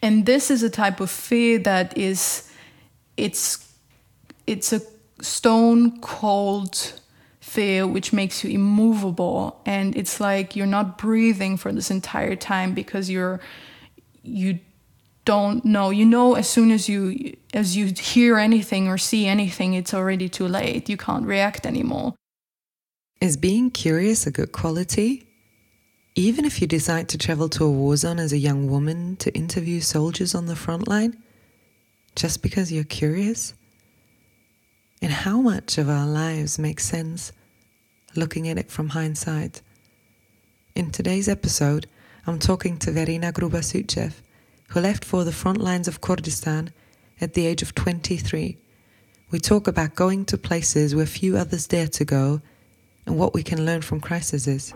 And this is a type of fear that it's a stone cold fear which makes you immovable, and it's like you're not breathing for this entire time because you don't know. You know, as soon as you hear anything or see anything, it's already too late. You can't react anymore. Is being curious a good quality? Even if you decide to travel to a war zone as a young woman to interview soldiers on the front line, just because you're curious? And how much of our lives make sense looking at it from hindsight? In today's episode, I'm talking to Verena Gruba-Sucev, who left for the front lines of Kurdistan at the age of 23. We talk about going to places where few others dare to go and what we can learn from crises.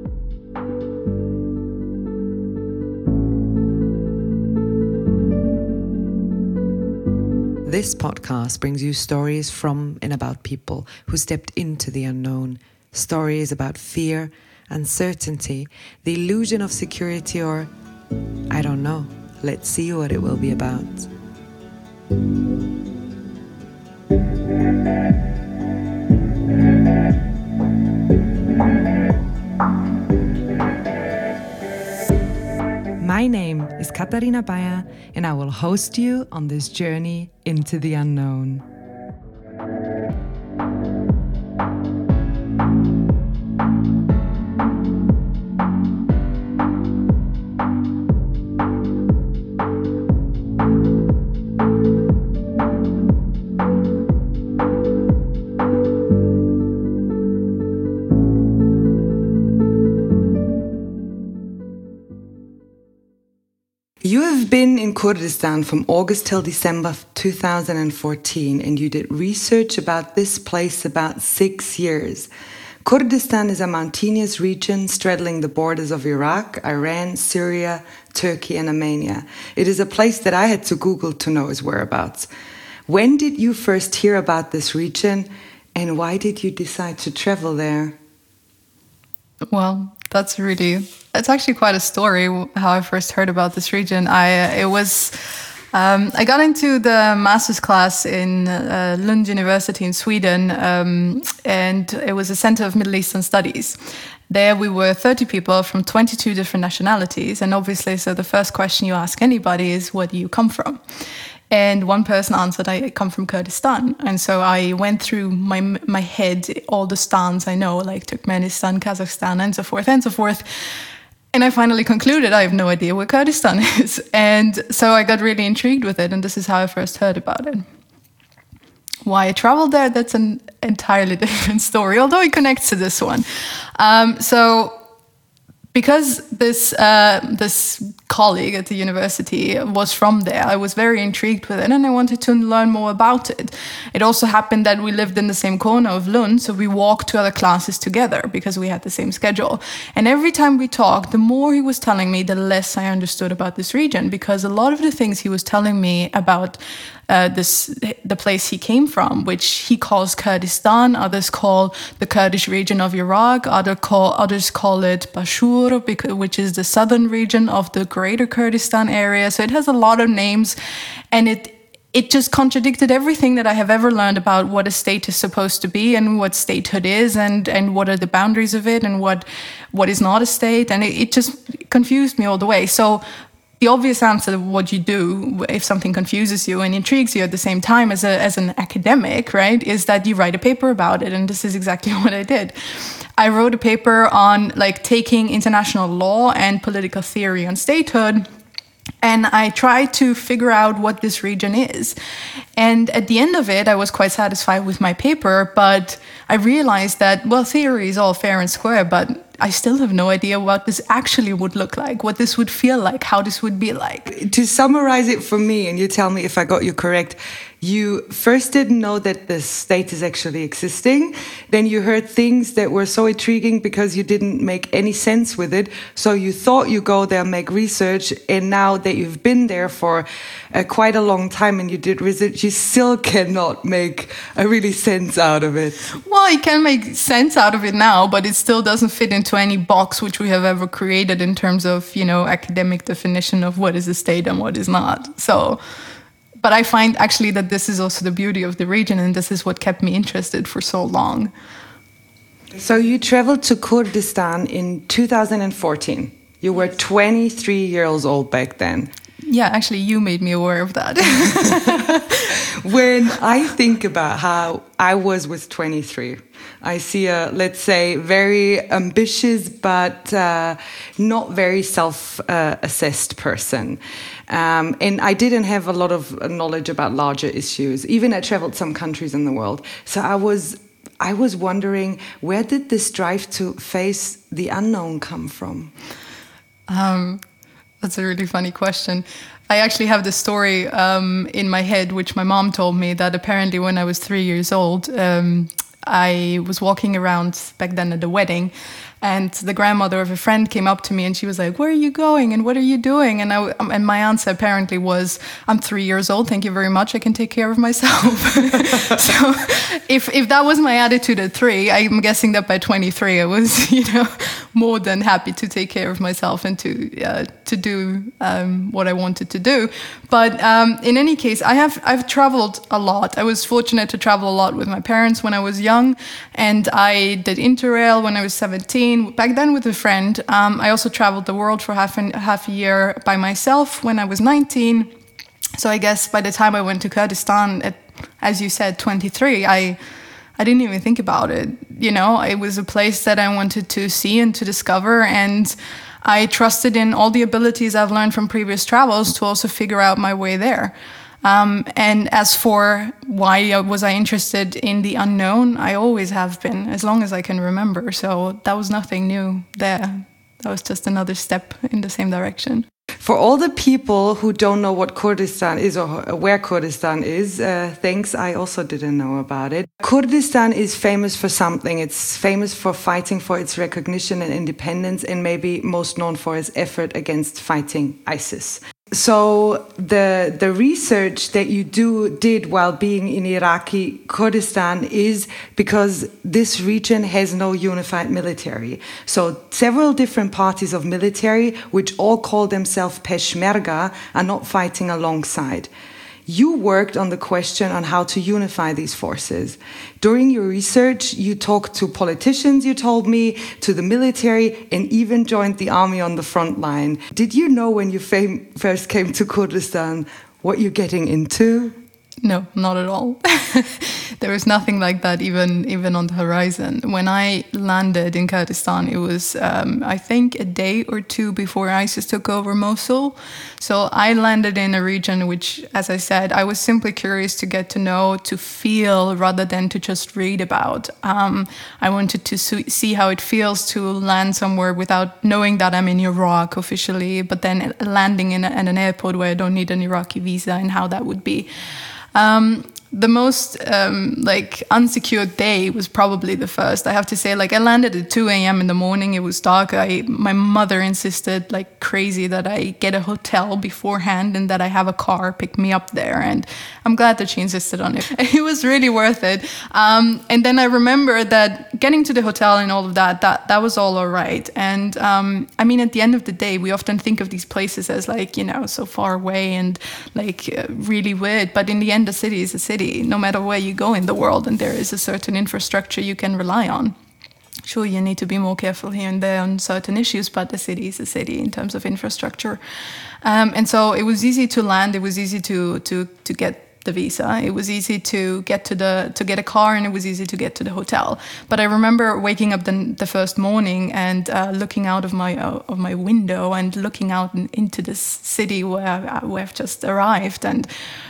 This podcast brings you stories from and about people who stepped into the unknown. Stories about fear, uncertainty, the illusion of security, or I don't know. Let's see what it will be about. My name is Katharina Bayer, and I will host you on this journey into the unknown. You have been in Kurdistan from August till December 2014, and you did research about this place about 6 years. Kurdistan is a mountainous region straddling the borders of Iraq, Iran, Syria, Turkey, and Armenia. It is a place that I had to Google to know its whereabouts. When did you first hear about this region, and why did you decide to travel there? Well, it's actually quite a story how I first heard about this region. I got into the master's class in Lund University in Sweden, and it was a center of Middle Eastern studies. There we were 30 people from 22 different nationalities, and obviously, so the first question you ask anybody is, where do you come from? And one person answered, I come from Kurdistan. And so I went through my head, all the stans I know, like Turkmenistan, Kazakhstan, and so forth, and so forth. And I finally concluded I have no idea where Kurdistan is. And so I got really intrigued with it, and this is how I first heard about it. Why I traveled there, that's an entirely different story, although it connects to this one. Because this colleague at the university was from there, I was very intrigued with it, and I wanted to learn more about it. It also happened that we lived in the same corner of Lund, so we walked to other classes together because we had the same schedule. And every time we talked, the more he was telling me, the less I understood about this region, because a lot of the things he was telling me about the place he came from, which he calls Kurdistan, others call the Kurdish region of Iraq, others call it Bashur, which is the southern region of the greater Kurdistan area. So it has a lot of names, and it just contradicted everything that I have ever learned about what a state is supposed to be and what statehood is, and what are the boundaries of it, and what is not a state, and it just confused me all the way. So the obvious answer of what you do if something confuses you and intrigues you at the same time as an academic, right, is that you write a paper about it. And this is exactly what I did. I wrote a paper on taking international law and political theory on statehood, and I tried to figure out what this region is. And at the end of it, I was quite satisfied with my paper, but I realized that, well, theory is all fair and square, but I still have no idea what this actually would look like, what this would feel like, how this would be like. To summarize it for me, and you tell me if I got you correct, You first didn't know that the state is actually existing. Then you heard things that were so intriguing because you didn't make any sense with it. So you thought you go there, make research, and now that you've been there for quite a long time and you did research, you still cannot make a really sense out of it. Well, you can make sense out of it now, but it still doesn't fit into any box which we have ever created in terms of, academic definition of what is a state and what is not. So, but I find actually that this is also the beauty of the region, and this is what kept me interested for so long. So you traveled to Kurdistan in 2014. You were 23 years old back then. Yeah, actually, you made me aware of that. When I think about how I was with 23, I see a, let's say, very ambitious but not very self-assessed person. And I didn't have a lot of knowledge about larger issues. Even I traveled some countries in the world. So I was wondering, where did this drive to face the unknown come from? That's a really funny question. I actually have this story in my head, which my mom told me, that apparently when I was 3 years old, I was walking around back then at a wedding, and the grandmother of a friend came up to me and she was like, "Where are you going and what are you doing?" And my answer apparently was, "I'm 3 years old, thank you very much, I can take care of myself." So if that was my attitude at 3, I'm guessing that by 23 I was, more than happy to take care of myself and to do what I wanted to do. But in any case, I've traveled a lot. I was fortunate to travel a lot with my parents when I was young, and I did Interrail when I was 17. Back then with a friend. I also traveled the world for half a year by myself when I was 19. So I guess by the time I went to Kurdistan at, as you said, 23, I didn't even think about it. It was a place that I wanted to see and to discover, and I trusted in all the abilities I've learned from previous travels to also figure out my way there. And as for why was I interested in the unknown, I always have been, as long as I can remember. So that was nothing new there. That was just another step in the same direction. For all the people who don't know what Kurdistan is or where Kurdistan is, thanks, I also didn't know about it. Kurdistan is famous for something. It's famous for fighting for its recognition and independence, and maybe most known for its effort against fighting ISIS. So the research that you did while being in Iraqi Kurdistan is because this region has no unified military. So several different parties of military, which all call themselves Peshmerga, are not fighting alongside. You worked on the question on how to unify these forces. During your research, you talked to politicians, you told me, to the military, and even joined the army on the front line. Did you know when you first came to Kurdistan what you're getting into? No, not at all. There was nothing like that even on the horizon. When I landed in Kurdistan, it was, I think, a day or two before ISIS took over Mosul. So I landed in a region which, as I said, I was simply curious to get to know, to feel, rather than to just read about. I wanted to see how it feels to land somewhere without knowing that I'm in Iraq officially, but then landing in an airport where I don't need an Iraqi visa, and how that would be. The most unsecured day was probably the first. I have to say, I landed at 2 a.m. in the morning. It was dark. My mother insisted like crazy that I get a hotel beforehand and that I have a car pick me up there. And I'm glad that she insisted on it. It was really worth it. And then I remember that getting to the hotel and all of that was all right. And at the end of the day, we often think of these places as so far away and really weird. But in the end, the city is a city. No matter where you go in the world, and there is a certain infrastructure you can rely on. Sure, you need to be more careful here and there on certain issues, but the city is a city in terms of infrastructure. And so it was easy to land. It was easy to get the visa. It was easy to get to get a car, and it was easy to get to the hotel. But I remember waking up the first morning and looking out of my window and looking out into this city where I've just arrived, and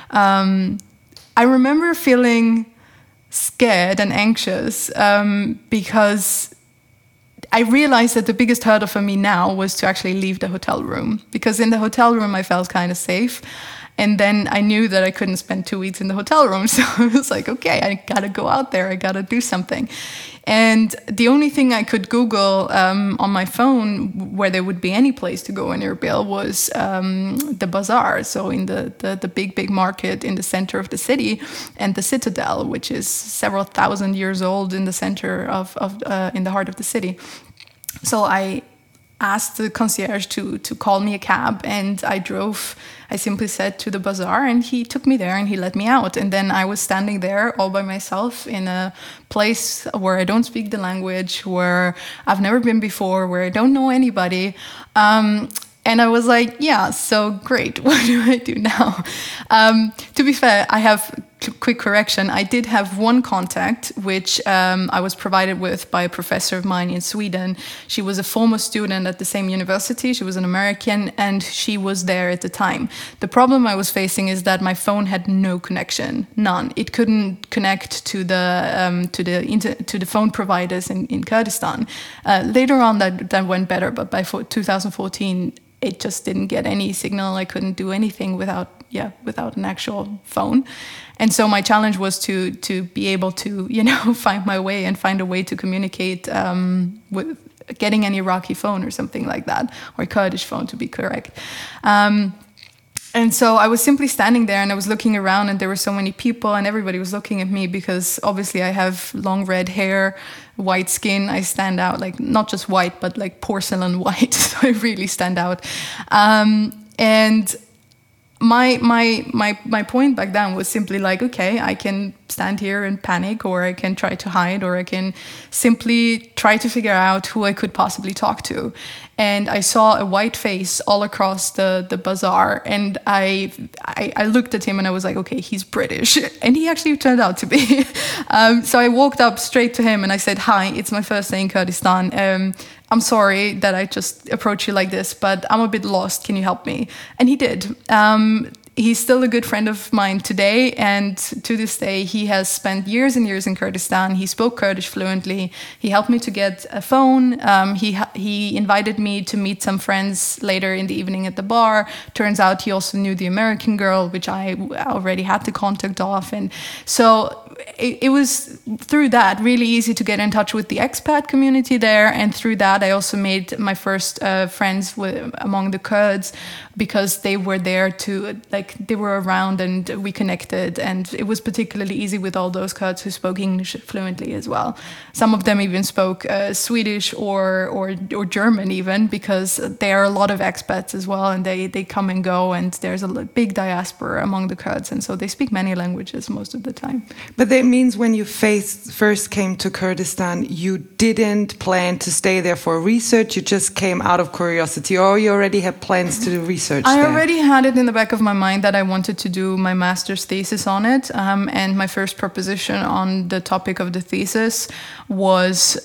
I remember feeling scared and anxious because I realized that the biggest hurdle for me now was to actually leave the hotel room, because in the hotel room I felt kind of safe. And then I knew that I couldn't spend 2 weeks in the hotel room. So I was like, okay, I got to go out there. I got to do something. And the only thing I could Google on my phone where there would be any place to go in Erbil was the bazaar. So in the big market in the center of the city, and the citadel, which is several thousand years old in the center in the heart of the city. So I asked the concierge to call me a cab, and I simply said to the bazaar, and he took me there and he let me out. And then I was standing there all by myself in a place where I don't speak the language, where I've never been before, where I don't know anybody. And I was like, yeah, so great. What do I do now? To be fair, I have quick correction. I did have one contact, which I was provided with by a professor of mine in Sweden. She was a former student at the same university. She was an American, and she was there at the time. The problem I was facing is that my phone had no connection, none. It couldn't connect to the phone providers in Kurdistan. Later on, that went better, but by 2014. It just didn't get any signal. I couldn't do anything without an actual phone. And so my challenge was to be able to, find my way and find a way to communicate with getting an Iraqi phone or something like that, or Kurdish phone to be correct. And so I was simply standing there and I was looking around, and there were so many people and everybody was looking at me because obviously I have long red hair, white skin. I stand out, like not just white, but like porcelain white. So I really stand out. And my point back then was simply like, okay, I can stand here and panic, or I can try to hide, or I can simply try to figure out who I could possibly talk to. And I saw a white face all across the bazaar, and I looked at him and I was like, okay, he's British. And he actually turned out to be. So I walked up straight to him and I said, hi, it's my first day in Kurdistan. I'm sorry that I just approached you like this, but I'm a bit lost. Can you help me? And he did. He's still a good friend of mine today, and to this day, he has spent years and years in Kurdistan. He spoke Kurdish fluently. He helped me to get a phone. He invited me to meet some friends later in the evening at the bar. Turns out he also knew the American girl, which I already had the contact of. And so it was through that really easy to get in touch with the expat community there. And through that, I also made my first friends among the Kurds, because they were there they were around and we connected. And it was particularly easy with all those Kurds who spoke English fluently as well. Some of them even spoke Swedish or German even, because there are a lot of expats as well, and they come and go, and there's a big diaspora among the Kurds, and so they speak many languages most of the time. But that means when you first came to Kurdistan, you didn't plan to stay there for research, you just came out of curiosity, or you already had plans to do research there? I already had it in the back of my mind that I wanted to do my master's thesis on it, and my first proposition on the topic of the thesis was,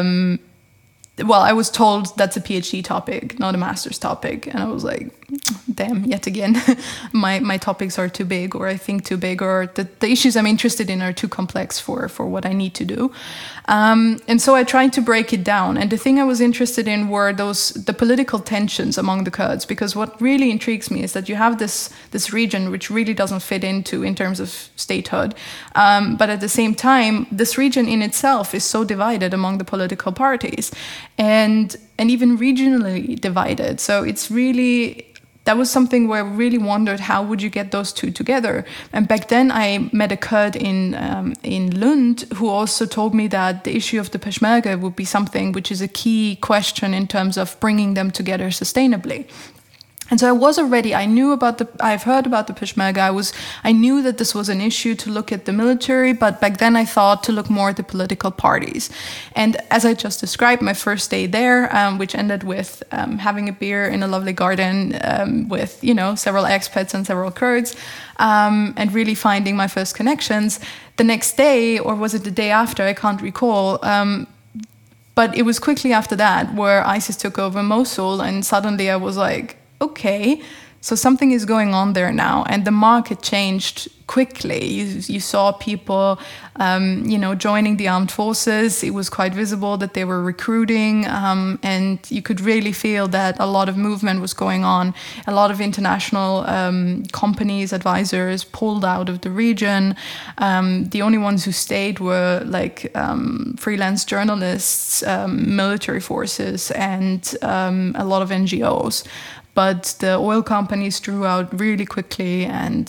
I was told that's a PhD topic, not a master's topic. And I was like, damn, yet again, my topics are too big, or I think too big, or the issues I'm interested in are too complex for what I need to do. And so I tried to break it down. And the thing I was interested in were the political tensions among the Kurds, because what really intrigues me is that you have this region which really doesn't fit in terms of statehood. But at the same time, this region in itself is so divided among the political parties, and even regionally divided. So it's really... That was something where I really wondered, how would you get those two together? And back then I met a Kurd in Lund who also told me that the issue of the Peshmerga would be something which is a key question in terms of bringing them together sustainably. And so I've heard about the Peshmerga. I knew that this was an issue to look at the military, but back then I thought to look more at the political parties. And as I just described, my first day there, which ended with having a beer in a lovely garden with, several expats and several Kurds, and really finding my first connections. The next day, or was it the day after, I can't recall, but it was quickly after that where ISIS took over Mosul, and suddenly I was like, okay, So something is going on there now, and the market changed quickly. You saw people, joining the armed forces. It was quite visible that they were recruiting, and you could really feel that a lot of movement was going on. A lot of international companies, advisors pulled out of the region. The only ones who stayed were like freelance journalists, military forces, and a lot of NGOs. But the oil companies drew out really quickly, and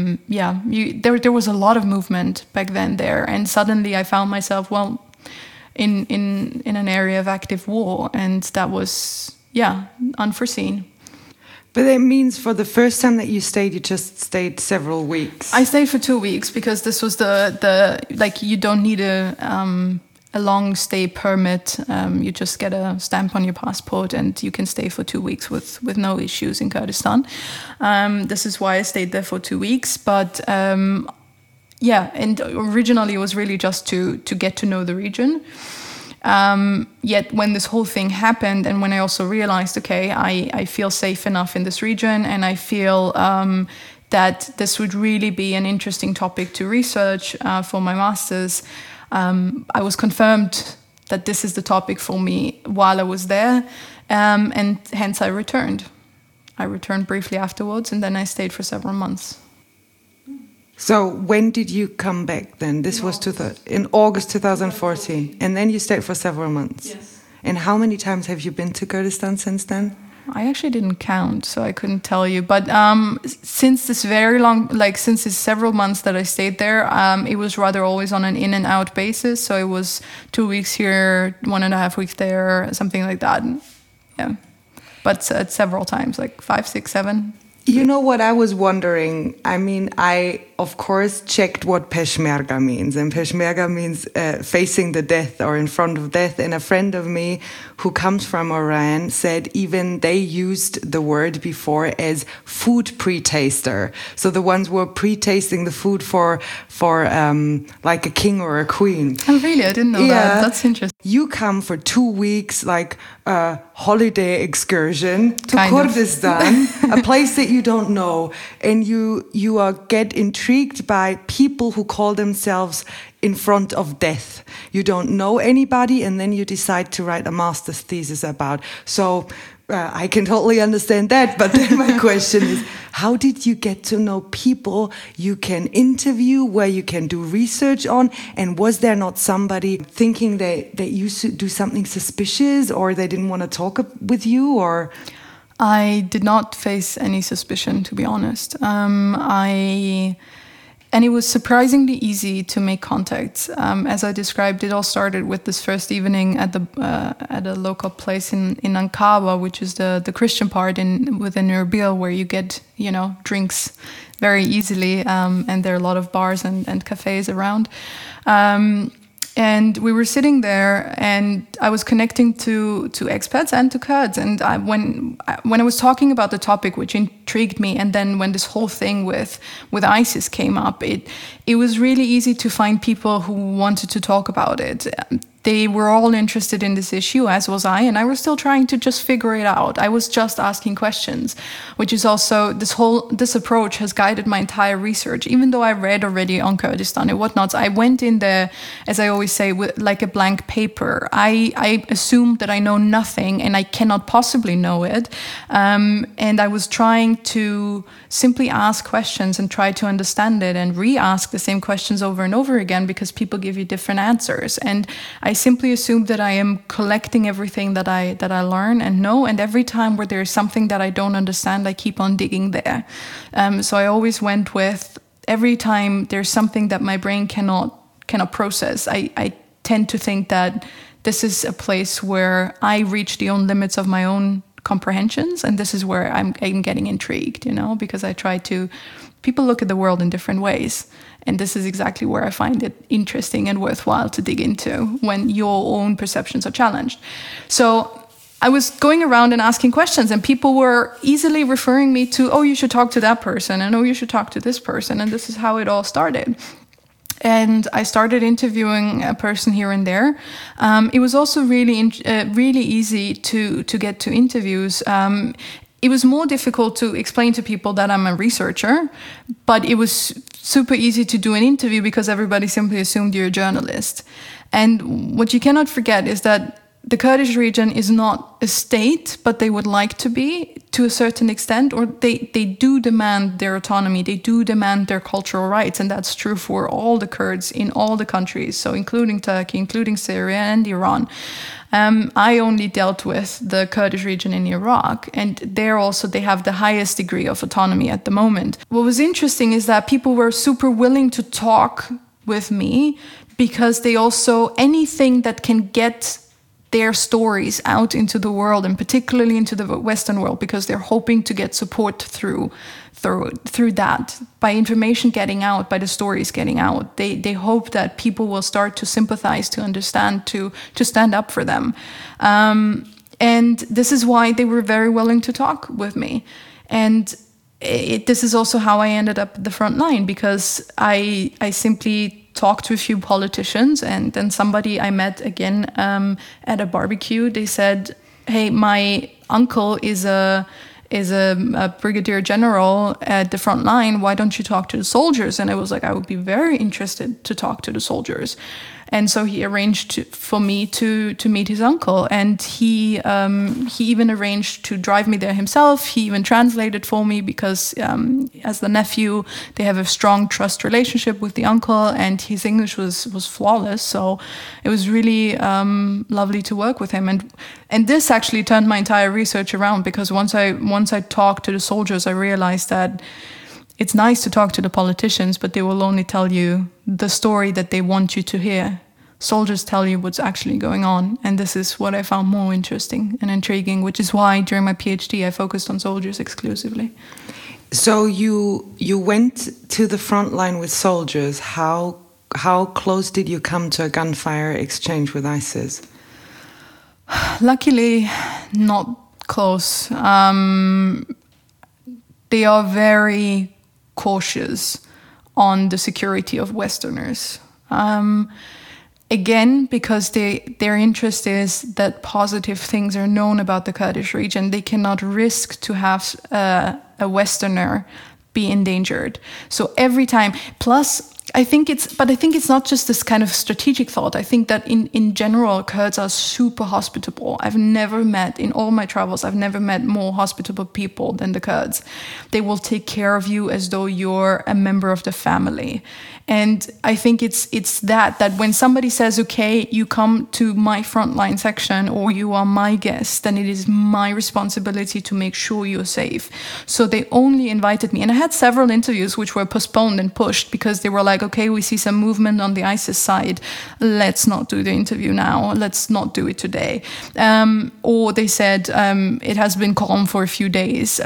there was a lot of movement back then there. And suddenly I found myself, in an area of active war, and that was unforeseen. But that means for the first time that you stayed, you just stayed several weeks. I stayed for 2 weeks because this was the you don't need a long stay permit. You just get a stamp on your passport and you can stay for 2 weeks with no issues in Kurdistan. This is why I stayed there for 2 weeks. But and originally it was really just to get to know the region. Yet when this whole thing happened, and when I also realized, okay, I feel safe enough in this region, and I feel that this would really be an interesting topic to research for my master's, I was confirmed that this is the topic for me while I was there, and hence I returned. I returned briefly afterwards, and then I stayed for several months. So when did you come back then? This was in August 2014, and then you stayed for several months. Yes. And how many times have you been to Kurdistan since then? I actually didn't count, so I couldn't tell you. But since this since this several months that I stayed there, it was rather always on an in and out basis. So it was 2 weeks here, 1.5 weeks there, something like that. Yeah, but several times, like 5, 6, 7. You know what I was wondering? I mean, I, of course, checked what Peshmerga means. And Peshmerga means facing the death or in front of death. And a friend of me who comes from Iran said even they used the word before as food pre-taster. So the ones who were pre-tasting the food for like a king or a queen. Oh, really? I didn't know that. That's interesting. You come for 2 weeks, like a holiday excursion to Kurdistan, a place that you don't know, and you get intrigued by people who call themselves in front of death. You don't know anybody, and then you decide to write a master's thesis about. So I can totally understand that, but then my question is, how did you get to know people you can interview, where you can do research on? And was there not somebody thinking that you should do something suspicious, or they didn't want to talk with you, or? I did not face any suspicion, to be honest. And it was surprisingly easy to make contacts. As I described, it all started with this first evening at a local place in Ankara, which is the Christian part within Erbil, where you get drinks very easily, and there are a lot of bars and cafes around. And we were sitting there, and I was connecting to expats and to Kurds. And when I was talking about the topic, which intrigued me, and then when this whole thing with ISIS came up, it was really easy to find people who wanted to talk about it. They were all interested in this issue, as was I, and I was still trying to just figure it out. I was just asking questions, which is also, this approach has guided my entire research. Even though I read already on Kurdistan and whatnot, I went in there, as I always say, with like a blank paper. I assumed that I know nothing and I cannot possibly know it. And I was trying to simply ask questions and try to understand it and re-ask the same questions over and over again, because people give you different answers. And I simply assume that I am collecting everything that I learn and know, and every time where there's something that I don't understand, I keep on digging there. So I always went with, every time there's something that my brain cannot process, I tend to think that this is a place where I reach the own limits of my own comprehensions, and this is where I'm getting intrigued, because I try to. People look at the world in different ways, and this is exactly where I find it interesting and worthwhile to dig into when your own perceptions are challenged. So I was going around and asking questions, and people were easily referring me to, oh, you should talk to that person, and oh, you should talk to this person, and this is how it all started. And I started interviewing a person here and there. It was also really easy to get to interviews. it was more difficult to explain to people that I'm a researcher, but it was super easy to do an interview because everybody simply assumed you're a journalist. And what you cannot forget is that the Kurdish region is not a state, but they would like to be to a certain extent, or they do demand their autonomy, they do demand their cultural rights, and that's true for all the Kurds in all the countries, so including Turkey, including Syria and Iran. I only dealt with the Kurdish region in Iraq, and there also they have the highest degree of autonomy at the moment. What was interesting is that people were super willing to talk with me because they also, anything that can get their stories out into the world, and particularly into the Western world, because they're hoping to get support through that, by information getting out, by the stories getting out. They hope that people will start to sympathize, to understand, to stand up for them. And this is why they were very willing to talk with me. And this is also how I ended up at the front line, because I simply talked to a few politicians, and then somebody I met again at a barbecue, they said, hey, my uncle is a brigadier general at the front line, why don't you talk to the soldiers? And I was like, I would be very interested to talk to the soldiers. And so he arranged for me to meet his uncle, and he even arranged to drive me there himself. He even translated for me because as the nephew, they have a strong trust relationship with the uncle, and his English was flawless. So it was really lovely to work with him. And this actually turned my entire research around, because once I talked to the soldiers, I realized that it's nice to talk to the politicians, but they will only tell you the story that they want you to hear. Soldiers tell you what's actually going on. And this is what I found more interesting and intriguing, which is why during my PhD I focused on soldiers exclusively. So you went to the front line with soldiers. How close did you come to a gunfire exchange with ISIS? Luckily, not close. They are very cautious on the security of Westerners. Again, because their interest is that positive things are known about the Kurdish region. They cannot risk to have a Westerner be endangered. So every time, plus I think it's not just this kind of strategic thought. I think that in general, Kurds are super hospitable. In all my travels, I've never met more hospitable people than the Kurds. They will take care of you as though you're a member of the family. And I think it's that when somebody says, okay, you come to my frontline section or you are my guest, then it is my responsibility to make sure you're safe. So they only invited me. And I had several interviews which were postponed and pushed because they were like, okay, we see some movement on the ISIS side. Let's not do the interview now. Let's not do it today. Or they said it has been calm for a few days,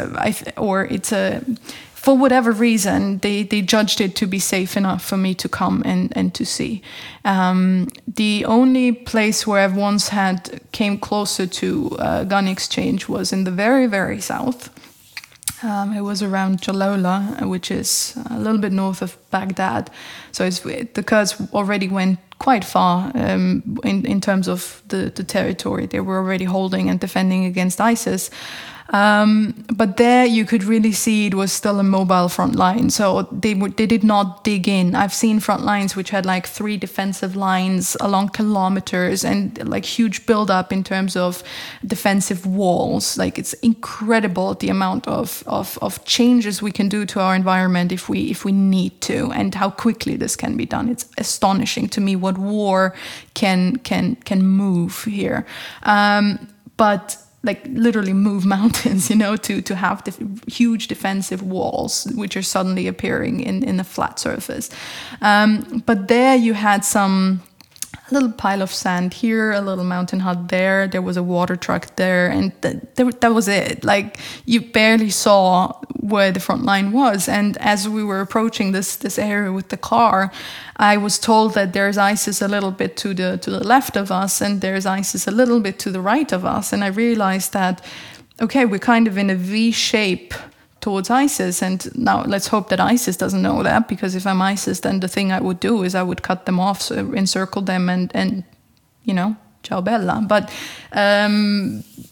for whatever reason, they judged it to be safe enough for me to come and to see. The only place where I've once came closer to a gun exchange was in the very, very south. It was around Jalola, which is a little bit north of Baghdad. So the Kurds already went quite far in terms of the territory they were already holding and defending against ISIS. But there you could really see it was still a mobile front line. So they did not dig in. I've seen front lines which had like 3 defensive lines along kilometers and like huge buildup in terms of defensive walls. Like it's incredible the amount of changes we can do to our environment if we need to, and how quickly this can be done. It's astonishing to me what war can move here. But like literally move mountains, to have the huge defensive walls which are suddenly appearing in a flat surface. But there you had a little pile of sand here, a little mountain hut there. There was a water truck there, and that was it. Like you barely saw where the front line was. And as we were approaching this area with the car, I was told that there's ISIS a little bit to the left of us, and there's ISIS a little bit to the right of us. And I realized that, okay, we're kind of in a V shape towards ISIS, and now let's hope that ISIS doesn't know that, because if I'm ISIS, then the thing I would do is I would cut them off, so encircle them, and ciao bella. But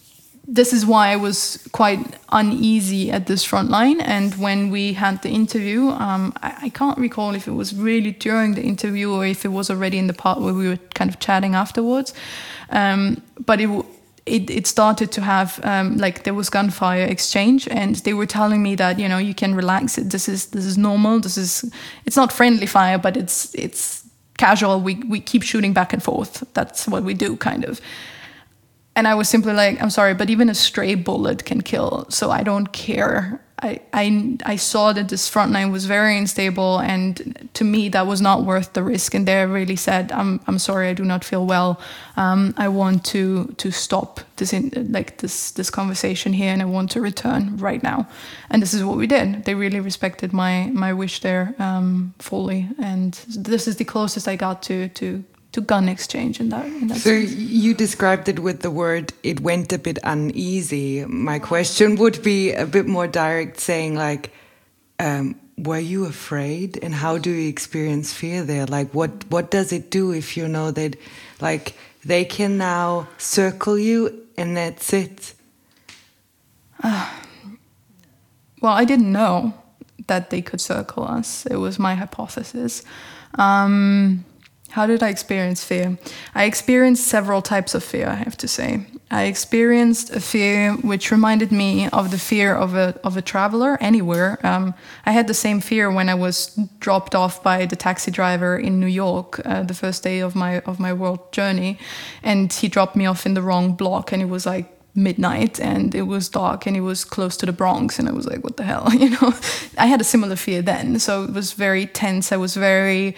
this is why I was quite uneasy at this front line. And when we had the interview, I can't recall if it was really during the interview or if it was already in the part where we were kind of chatting afterwards. But it started to have like there was gunfire exchange, and they were telling me that, you know, you can relax. This is normal. It's not friendly fire, but it's casual. We keep shooting back and forth. That's what we do, kind of. And I was simply like, I'm sorry, but even a stray bullet can kill, so I don't care. I saw that this front line was very unstable, and to me that was not worth the risk. And there I really said, I'm sorry, I do not feel well. I want to stop this conversation here, and I want to return right now. And this is what we did. They really respected my wish there fully, and this is the closest I got to gun exchange in that so sense. You described it with the word, it went a bit uneasy. My question would be a bit more direct, saying like, were you afraid, and how do you experience fear there? Like what does it do if you know that like they can now circle you and that's it? Well, I didn't know that they could circle us. It was my hypothesis. How did I experience fear? I experienced several types of fear, I have to say. I experienced a fear which reminded me of the fear of a traveler anywhere. I had the same fear when I was dropped off by the taxi driver in New York the first day of my world journey, and he dropped me off in the wrong block, and it was like midnight, and it was dark, and it was close to the Bronx, and I was like, what the hell, you know? I had a similar fear then, so it was very tense. I was very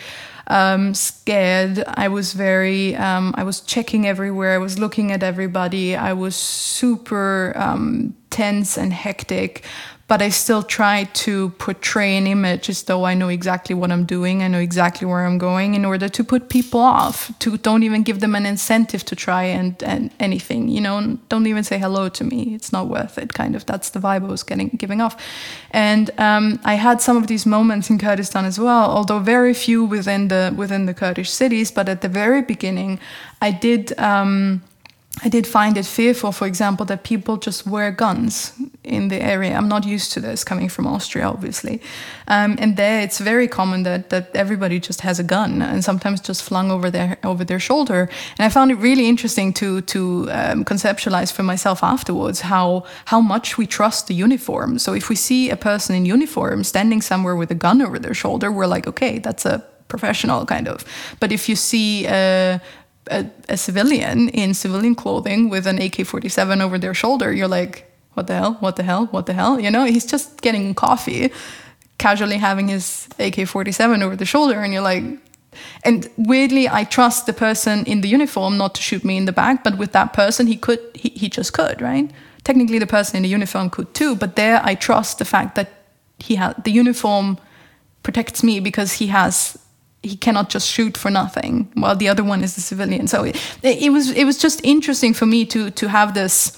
scared. I was very, I was checking everywhere. I was looking at everybody. I was super tense and hectic, but I still tried to portray an image as though I know exactly what I'm doing. I know exactly where I'm going, in order to put people off, to don't even give them an incentive to try and anything, you know, don't even say hello to me. It's not worth it, kind of. That's the vibe I was giving off. And I had some of these moments in Kurdistan as well, although very few within the Kurdish cities. But at the very beginning, I did find it fearful, for example, that people just wear guns in the area. I'm not used to this, coming from Austria, obviously. And there it's very common that everybody just has a gun, and sometimes just flung over their shoulder. And I found it really interesting to conceptualize for myself afterwards how much we trust the uniform. So if we see a person in uniform standing somewhere with a gun over their shoulder, we're like, okay, that's a professional, kind of. But if you see a civilian in civilian clothing with an AK-47 over their shoulder, you're like, what the hell? You know, he's just getting coffee, casually having his AK-47 over the shoulder, and you're like, and weirdly, I trust the person in the uniform not to shoot me in the back, but with that person, he just could, right? Technically, the person in the uniform could too, but there I trust the fact that the uniform protects me, because he cannot just shoot for nothing, while the other one is the civilian. So it was just interesting for me to have this,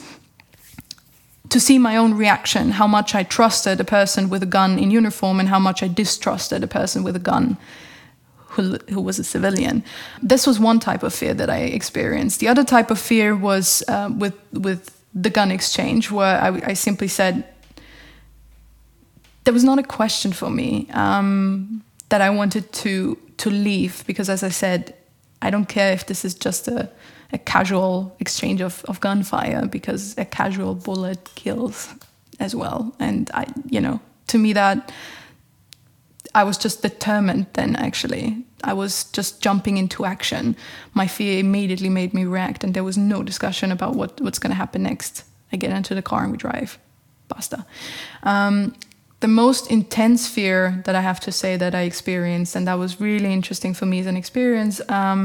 to see my own reaction, how much I trusted a person with a gun in uniform and how much I distrusted a person with a gun who was a civilian. This was one type of fear that I experienced. The other type of fear was with the gun exchange, where I simply said, there was not a question for me that I wanted to leave, because, as I said, I don't care if this is just a casual exchange of gunfire, because a casual bullet kills as well. And to me, that I was just determined then, actually. I was just jumping into action. My fear immediately made me react, and there was no discussion about what's going to happen next. I get into the car and we drive. Basta. The most intense fear that I have to say that I experienced, and that was really interesting for me as an experience,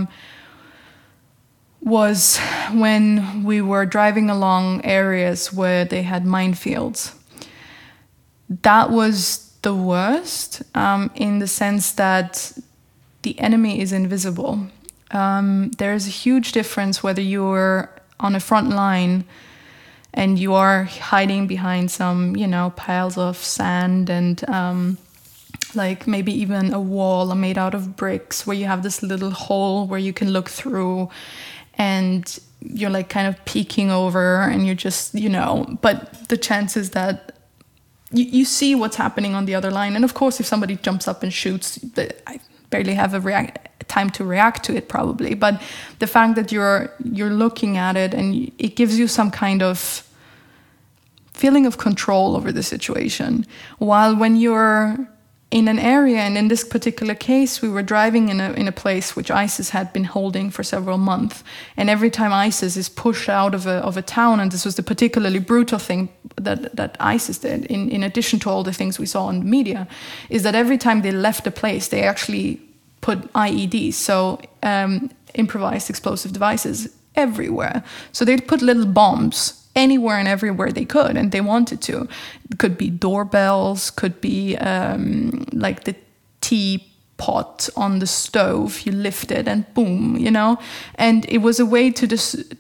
was when we were driving along areas where they had minefields. That was the worst, in the sense that the enemy is invisible. There is a huge difference whether you're on a front line and you are hiding behind some, piles of sand and like maybe even a wall made out of bricks where you have this little hole where you can look through. and you're like kind of peeking over, and you're just, but the chances that you see what's happening on the other line. And of course, if somebody jumps up and shoots, I barely have time to react to it probably. But the fact that you're looking at it, and it gives you some kind of feeling of control over the situation. While when you're in an area, and in this particular case, we were driving in a place which ISIS had been holding for several months. And every time ISIS is pushed out of a town, and this was the particularly brutal thing that ISIS did, in addition to all the things we saw in the media, is that every time they left a place, they actually put IEDs, so improvised explosive devices, everywhere. So they'd put little bombs anywhere and everywhere they could, and they wanted to. It could be doorbells, could be like the teapot on the stove, you lift it and boom, and it was a way to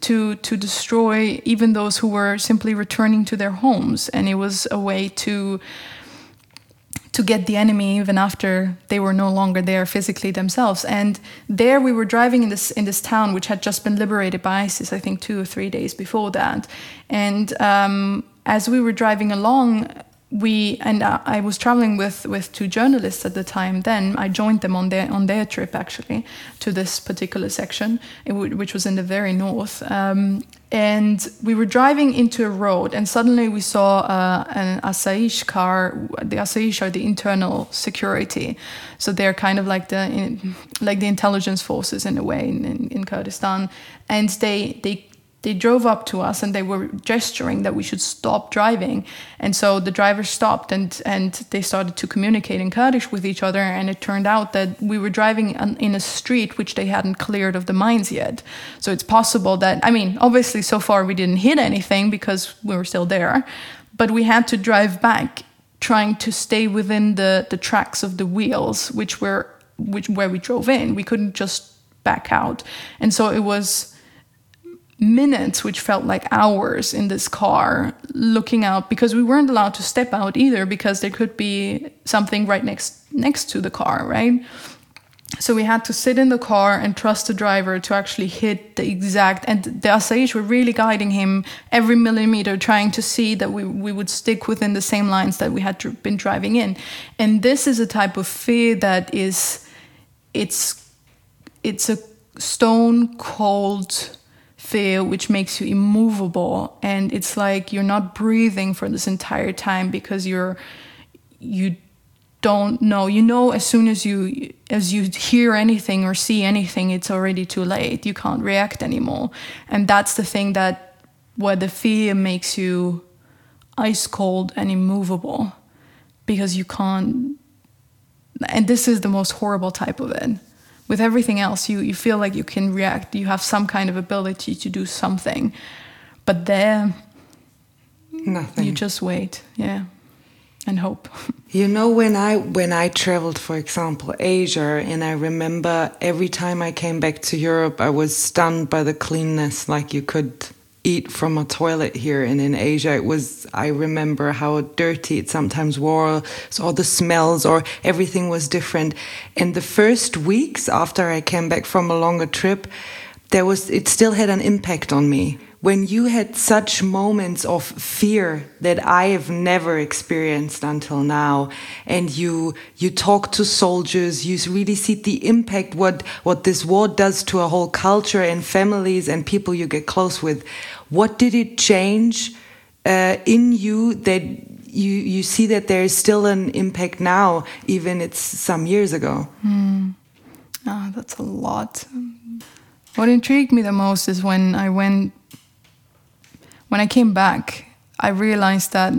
destroy even those who were simply returning to their homes, and it was a way to get the enemy even after they were no longer there physically themselves. And there we were driving in this town which had just been liberated by ISIS, I think 2 or 3 days before that. And as we were driving along, I was traveling with 2 journalists at the time. Then I joined them on their trip actually to this particular section, which was in the very north. And we were driving into a road, and suddenly we saw an Asayish car. The Asayish are the internal security, so they're kind of like the intelligence forces in a way in Kurdistan. And they drove up to us, and they were gesturing that we should stop driving. And so the driver stopped, and they started to communicate in Kurdish with each other. And it turned out that we were driving in a street which they hadn't cleared of the mines yet. So it's possible that, obviously so far we didn't hit anything because we were still there, but we had to drive back trying to stay within the tracks of the wheels, where we drove in. We couldn't just back out. And so it was minutes, which felt like hours, in this car looking out, because we weren't allowed to step out either, because there could be something right next to the car, right? So we had to sit in the car and trust the driver to actually hit the exact, and the Asayish were really guiding him every millimeter, trying to see that we would stick within the same lines that we had been driving in. And this is a type of fear that it's a stone cold fear which makes you immovable, and it's like you're not breathing for this entire time because you don't know, as soon as you hear anything or see anything, it's already too late. You can't react anymore. And that's the thing where the fear makes you ice cold and immovable, because you can't. And this is the most horrible type of it. With everything else, you feel like you can react. You have some kind of ability to do something. But there, nothing. You just wait, and hope. When I traveled, for example, Asia, and I remember every time I came back to Europe, I was stunned by the cleanness. Like, you could eat from a toilet here, and in Asia I remember how dirty it sometimes was, or the smells, or everything was different. And the first weeks after I came back from a longer trip, it still had an impact on me. When you had such moments of fear that I have never experienced until now, and you talk to soldiers, you really see the impact what this war does to a whole culture and families and people you get close with. What did it change in you that you see that there is still an impact now, even it's some years ago? That's a lot. What intrigued me the most is when I came back, I realized that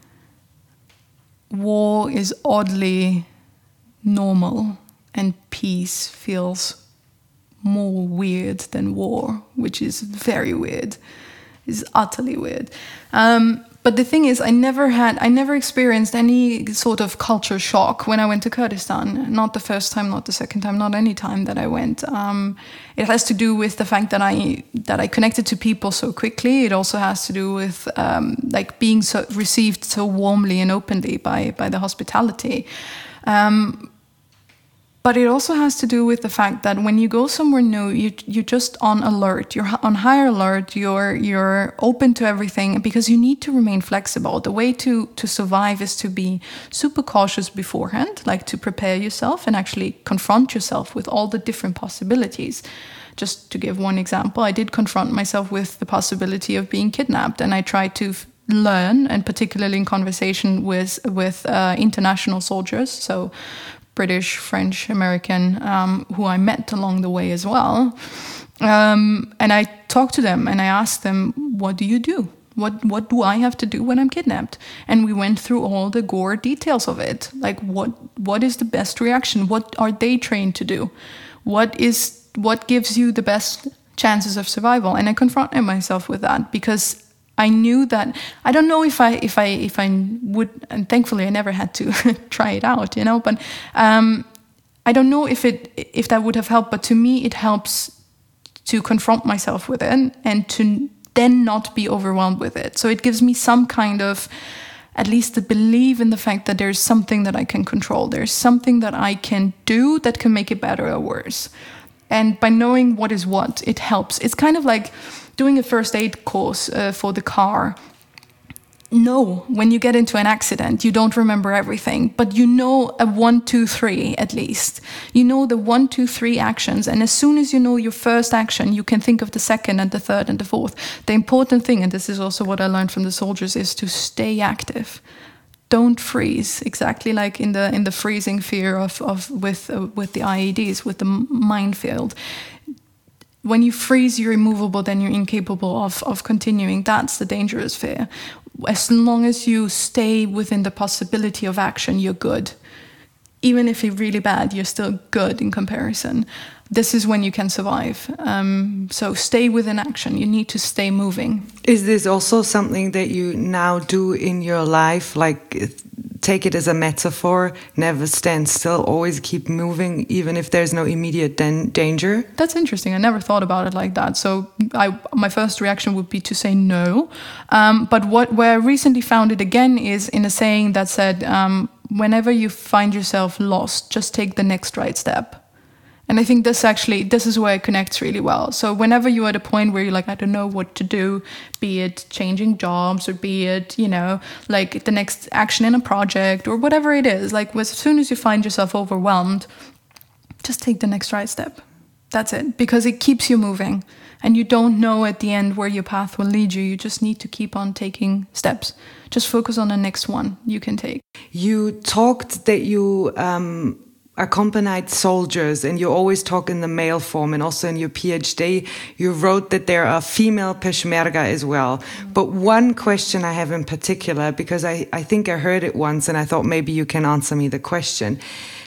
war is oddly normal, and peace feels more weird than war, which is very weird. It's utterly weird. But the thing is, I never experienced any sort of culture shock when I went to Kurdistan. Not the first time, not the second time, not any time that I went. It has to do with the fact that I connected to people so quickly. It also has to do with being received so warmly and openly by the hospitality. But it also has to do with the fact that when you go somewhere new, you're just on alert. You're on higher alert. You're open to everything because you need to remain flexible. The way to survive is to be super cautious beforehand, like to prepare yourself and actually confront yourself with all the different possibilities. Just to give one example, I did confront myself with the possibility of being kidnapped, and I tried to learn, and particularly in conversation with international soldiers, so British, French, American, who I met along the way as well. And I talked to them and I asked them, what do you do? What do I have to do when I'm kidnapped? And we went through all the gore details of it. Like what is the best reaction? What are they trained to do? What gives you the best chances of survival? And I confronted myself with that because I knew that I don't know if I would, and thankfully I never had to try it out, but I don't know if that would have helped, but to me it helps to confront myself with it and to then not be overwhelmed with it. So it gives me some kind of, at least the belief in the fact that there's something that I can control. There's something that I can do that can make it better or worse. And by knowing what is what, it helps. It's kind of like doing a first aid course for the car. No, when you get into an accident, you don't remember everything, but you know a 1, 2, 3 at least. You know the 1, 2, 3 actions, and as soon as you know your first action, you can think of the second and the third and the fourth. The important thing, and this is also what I learned from the soldiers, is to stay active. Don't freeze, exactly like in the freezing fear with the IEDs, with the minefield. When you freeze, you're immovable, then you're incapable of continuing. That's the dangerous fear. As long as you stay within the possibility of action, you're good. Even if you're really bad, you're still good in comparison. This is when you can survive. So stay within action. You need to stay moving. Is this also something that you now do in your life? Like, take it as a metaphor, never stand still, always keep moving, even if there's no immediate danger? That's interesting. I never thought about it like that. So my first reaction would be to say no. But where I recently found it again is in a saying that said, whenever you find yourself lost, just take the next right step. And I think this is where it connects really well. So whenever you're at a point where you're like, I don't know what to do, be it changing jobs or be it, like the next action in a project or whatever it is, like as soon as you find yourself overwhelmed, just take the next right step. That's it. Because it keeps you moving and you don't know at the end where your path will lead you. You just need to keep on taking steps. Just focus on the next one you can take. You talked that you accompanied soldiers, and you always talk in the male form, and also in your PhD you wrote that there are female Peshmerga as well. But one question I have in particular, because I think I heard it once and I thought maybe you can answer me the question.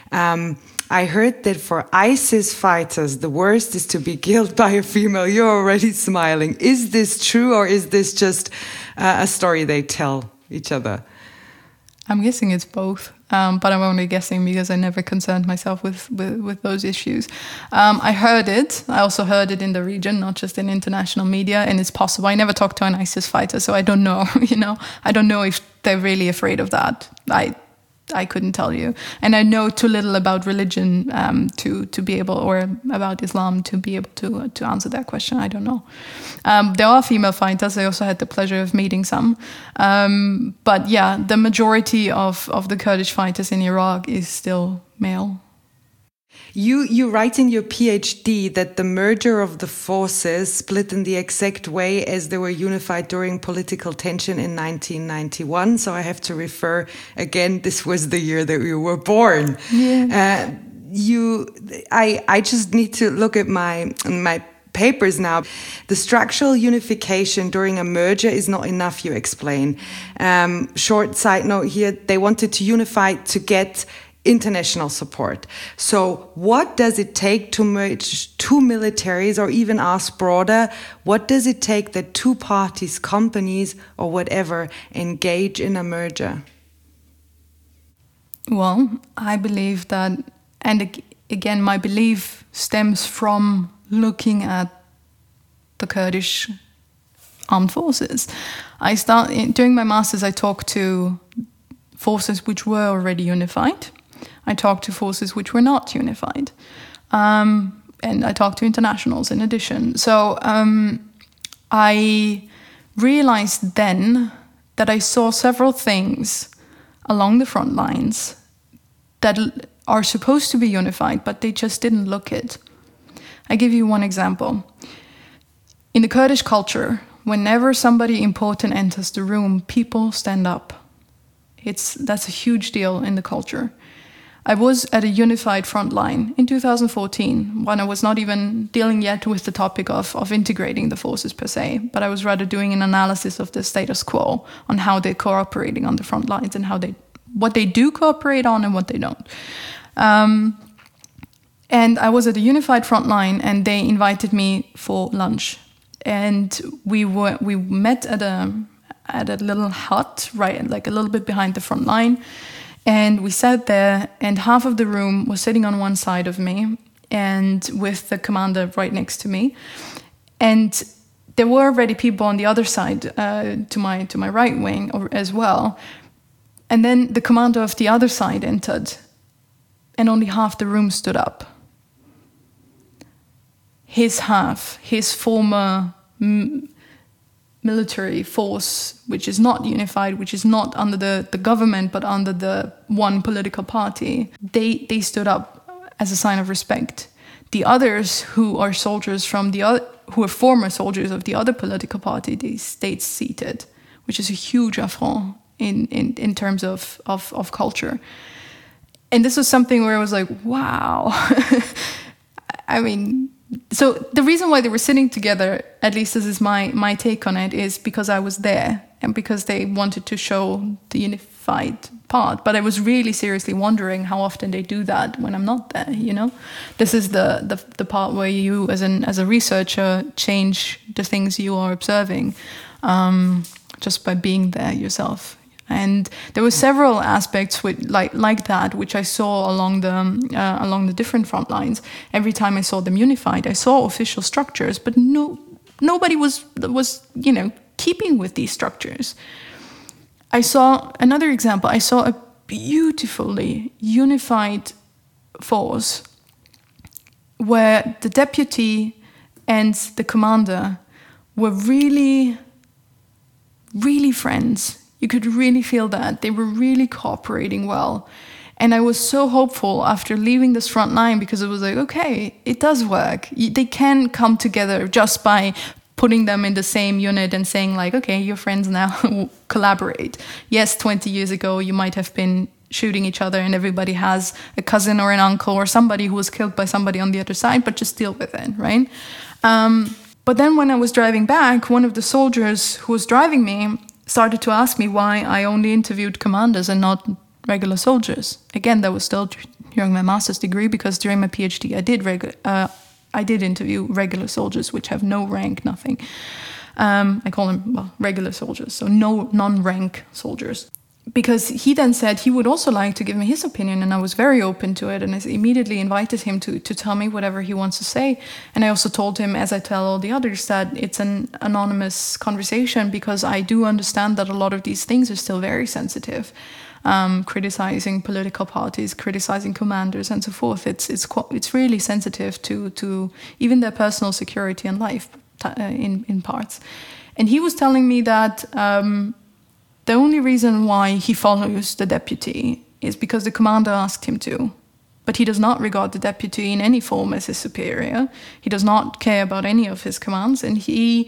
I heard that for ISIS fighters the worst is to be killed by a female. You're already smiling. Is this true, or is this just a story they tell each other? I'm guessing it's both. But I'm only guessing because I never concerned myself with those issues. I heard it. I also heard it in the region, not just in international media, and it's possible. I never talked to an ISIS fighter, so I don't know. I don't know if they're really afraid of that. I couldn't tell you, and I know too little about religion to be able, or about Islam to be able to answer that question. I don't know. There are female fighters. I also had the pleasure of meeting some, but yeah, the majority of the Kurdish fighters in Iraq is still male. You write in your PhD that the merger of the forces split in the exact way as they were unified during political tension in 1991. So I have to refer again, this was the year that you were born. Yeah. I just need to look at my papers now. The structural unification during a merger is not enough, you explain. Short side note here, they wanted to unify to get international support. So what does it take to merge two militaries, or even ask broader, what does it take that two parties, companies or whatever, engage in a merger? Well, I believe that, and again, my belief stems from looking at the Kurdish armed forces. During my master's, I talked to forces which were already unified. I talked to forces which were not unified. And I talked to internationals in addition. So I realized then that I saw several things along the front lines that are supposed to be unified, but they just didn't look it. I give you one example. In the Kurdish culture, whenever somebody important enters the room, people stand up. That's a huge deal in the culture. I was at a unified front line in 2014, when I was not even dealing yet with the topic of integrating the forces per se, but I was rather doing an analysis of the status quo on how they're cooperating on the front lines and what they do cooperate on and what they don't. And I was at a unified front line, and they invited me for lunch. And we met at a little hut, right, like a little bit behind the front line. And we sat there, and half of the room was sitting on one side of me, and with the commander right next to me. And there were already people on the other side, to my right wing as well. And then the commander of the other side entered, and only half the room stood up. His former military force, which is not unified, which is not under the government, but under the one political party, they stood up as a sign of respect. The others, who are soldiers who are former soldiers of the other political party, they stayed seated, which is a huge affront in terms of culture. And this was something where I was like, wow. I mean, so the reason why they were sitting together, at least this is my take on it, is because I was there and because they wanted to show the unified part. But I was really seriously wondering how often they do that when I'm not there, you know? This is the part where you, as a researcher, change the things you are observing just by being there yourself. And there were several aspects like that, which I saw along the different front lines. Every time I saw them unified, I saw official structures, but nobody was keeping with these structures. I saw another example. I saw a beautifully unified force where the deputy and the commander were really, really friends. You could really feel that. They were really cooperating well. And I was so hopeful after leaving this front line, because it was like, okay, it does work. They can come together just by putting them in the same unit and saying like, okay, you're friends now, collaborate. Yes, 20 years ago, you might have been shooting each other and everybody has a cousin or an uncle or somebody who was killed by somebody on the other side, but just deal with it, right? But then when I was driving back, one of the soldiers who was driving me started to ask me why I only interviewed commanders and not regular soldiers. Again, that was still during my master's degree, because during my PhD I did interview regular soldiers, which have no rank, nothing. I call them regular soldiers, so no non-rank soldiers. Because he then said he would also like to give me his opinion, and I was very open to it, and I immediately invited him to tell me whatever he wants to say. And I also told him, as I tell all the others, that it's an anonymous conversation, because I do understand that a lot of these things are still very sensitive. Criticizing political parties, criticizing commanders, and so forth. It's really sensitive to even their personal security and life in parts. And he was telling me that the only reason why he follows the deputy is because the commander asked him to. But he does not regard the deputy in any form as his superior. He does not care about any of his commands. And the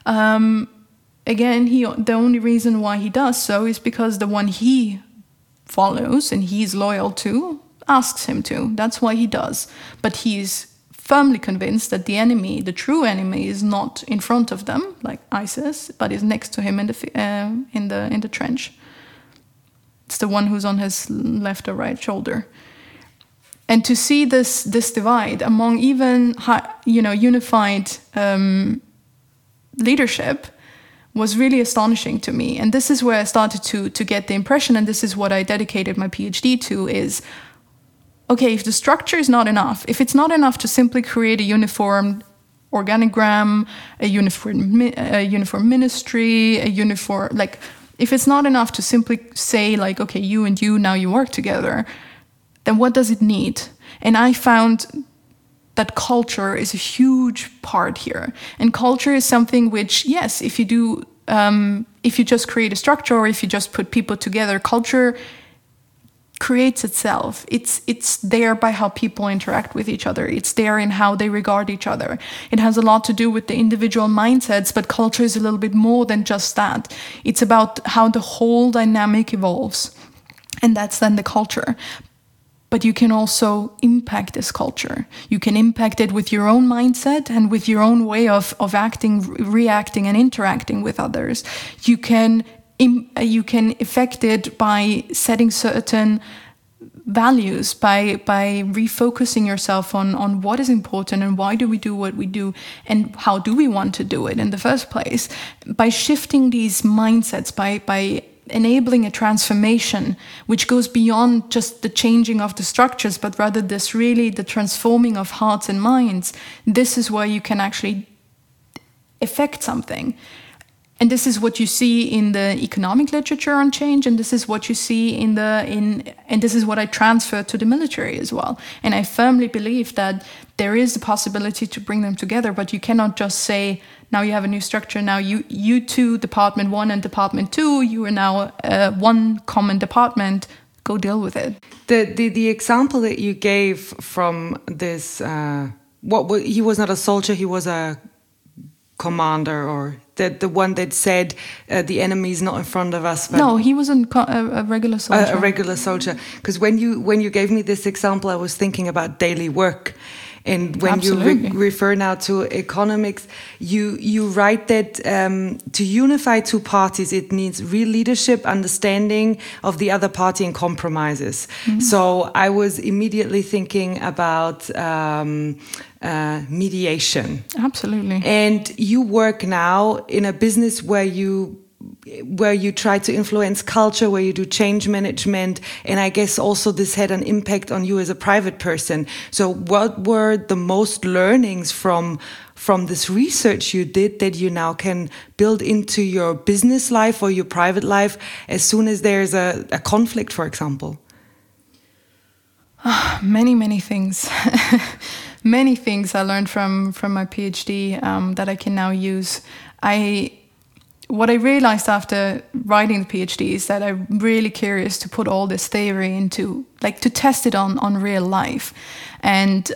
only reason why he does so is because the one he follows and he's loyal to asks him to. That's why he does. But he's firmly convinced that the enemy, the true enemy, is not in front of them, like ISIS, but is next to him in the trench. It's the one who's on his left or right shoulder. And to see this divide among even unified leadership was really astonishing to me. And this is where I started to get the impression, and this is what I dedicated my PhD to, is okay, if the structure is not enough, if it's not enough to simply create a uniform organigram, a uniform ministry, if it's not enough to simply say like, okay, you and you, now you work together, then what does it need? And I found that culture is a huge part here. And culture is something which, yes, if you just create a structure or if you just put people together, culture creates itself. It's there by how people interact with each other. It's there in how they regard each other. It has a lot to do with the individual mindsets, but culture is a little bit more than just that. It's about how the whole dynamic evolves. And that's then the culture. But you can also impact this culture. You can impact it with your own mindset and with your own way of acting, reacting, and interacting with others. You can affect it by setting certain values, by refocusing yourself on what is important and why do we do what we do and how do we want to do it in the first place. By shifting these mindsets, by enabling a transformation which goes beyond just the changing of the structures, but rather the transforming of hearts and minds, this is where you can actually affect something. And this is what you see in the economic literature on change, and this is what you see and this is what I transfer to the military as well. And I firmly believe that there is a possibility to bring them together, but you cannot just say, now you have a new structure, now you two, Department 1 and Department 2, you are now one common department, go deal with it. The example that you gave from this, he was not a soldier, he was a commander, or the one that said the enemy is not in front of us. But no, he was a regular soldier. A regular soldier. Because when you gave me this example, I was thinking about daily work. And when you refer now to economics, you write that to unify two parties, it needs real leadership, understanding of the other party, and compromises. Mm-hmm. So I was immediately thinking about mediation. Absolutely. And you work now in a business where you try to influence culture, where you do change management, and I guess also this had an impact on you as a private person. So what were the most learnings from this research you did that you now can build into your business life or your private life as soon as there's a conflict, for example? Many things. Many things I learned from my PhD that I can now use. What I realized after writing the PhD is that I'm really curious to put all this theory into, to test it on real life. And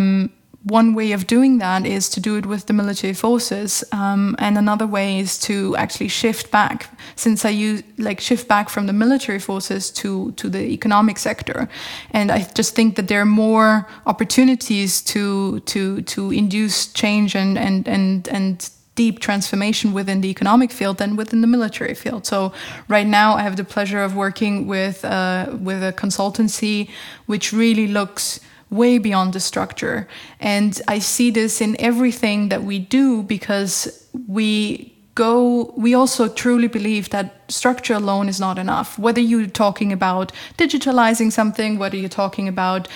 one way of doing that is to do it with the military forces. And another way is to actually shift back, since I shift back from the military forces to the economic sector. And I just think that there are more opportunities to induce change and deep transformation within the economic field than within the military field. So right now I have the pleasure of working with a consultancy which really looks way beyond the structure. And I see this in everything that we do, because we also truly believe that structure alone is not enough. Whether you're talking about digitalizing something, whether you're talking about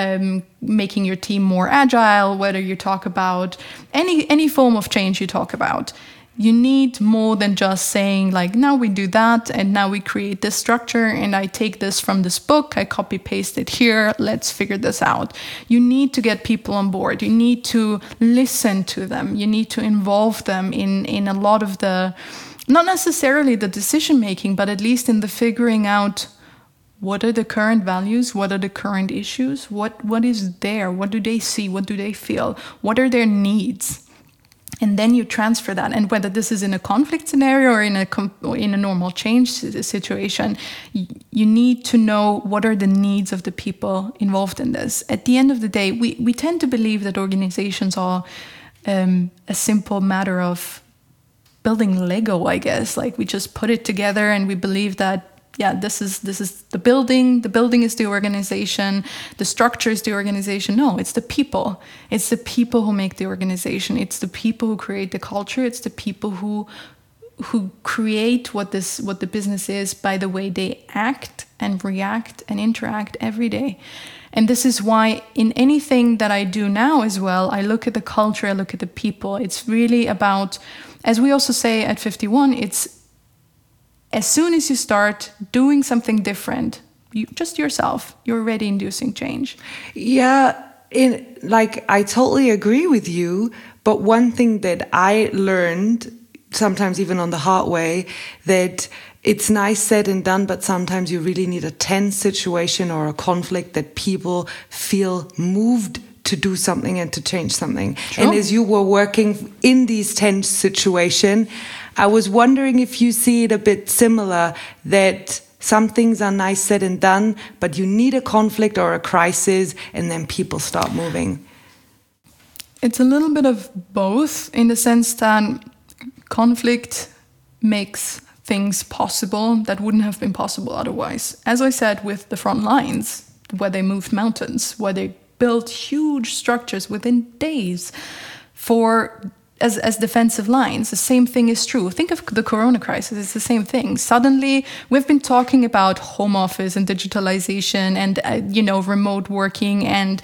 making your team more agile, whether you talk about any form of change you talk about, you need more than just saying now we do that and now we create this structure and I take this from this book, I copy paste it here, let's figure this out. You need to get people on board. You need to listen to them. You need to involve them in a lot of the, not necessarily the decision making, but at least in the figuring out what are the current values, what are the current issues, what is there, what do they see, what do they feel, what are their needs. And then you transfer that. And whether this is in a conflict scenario or in a normal change situation, you need to know what are the needs of the people involved in this. At the end of the day, we tend to believe that organizations are a simple matter of building Lego, I guess. We just put it together and we believe that, this is the building is the organization, the structure is the organization. No, it's the people. It's the people who make the organization. It's the people who create the culture. It's the people who create what the business is by the way they act and react and interact every day. And this is why in anything that I do now as well, I look at the culture, I look at the people. It's really about, as we also say at 51, it's as soon as you start doing something different, just yourself, you're already inducing change. Yeah, I totally agree with you. But one thing that I learned, sometimes even on the hard way, that it's nice said and done, but sometimes you really need a tense situation or a conflict that people feel moved to do something and to change something. Sure. And as you were working in these tense situations, I was wondering if you see it a bit similar, that some things are nice said and done, but you need a conflict or a crisis, and then people start moving. It's a little bit of both, in the sense that conflict makes things possible that wouldn't have been possible otherwise. As I said, with the front lines, where they moved mountains, where they built huge structures within days as defensive lines. The same thing is true. Think of the Corona crisis. It's the same thing. Suddenly, we've been talking about home office and digitalization and remote working and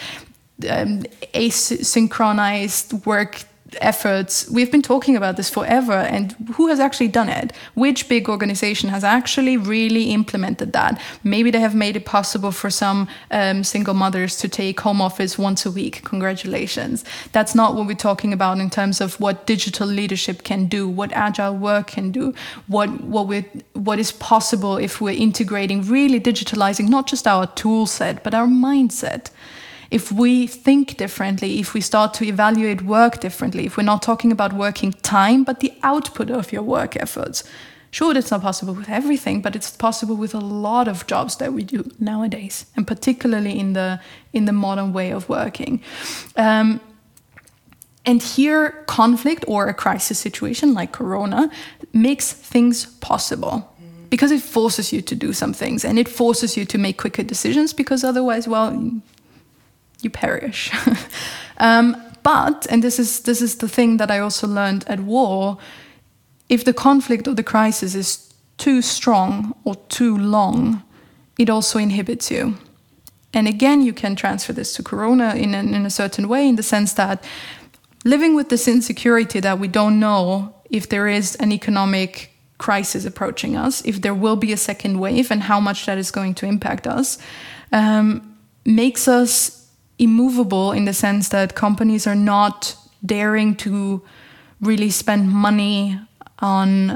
asynchronized work efforts. We've been talking about this forever, and who has actually done it? Which big organization has actually really implemented that? Maybe they have made it possible for some single mothers to take home office once a week. Congratulations. That's not what we're talking about in terms of what digital leadership can do, what agile work can do, what is possible if we're integrating, really digitalizing not just our tool set, but our mindset. If we think differently, if we start to evaluate work differently, if we're not talking about working time, but the output of your work efforts. Sure, it's not possible with everything, but it's possible with a lot of jobs that we do nowadays, and particularly in the modern way of working. And here, conflict or a crisis situation like Corona makes things possible. Because it forces you to do some things, and it forces you to make quicker decisions, because otherwise, you perish. But, and this is the thing that I also learned at war, if the conflict or the crisis is too strong or too long, it also inhibits you. And again, you can transfer this to Corona in a certain way, in the sense that living with this insecurity that we don't know if there is an economic crisis approaching us, if there will be a second wave and how much that is going to impact us, makes us immovable, in the sense that companies are not daring to really spend money on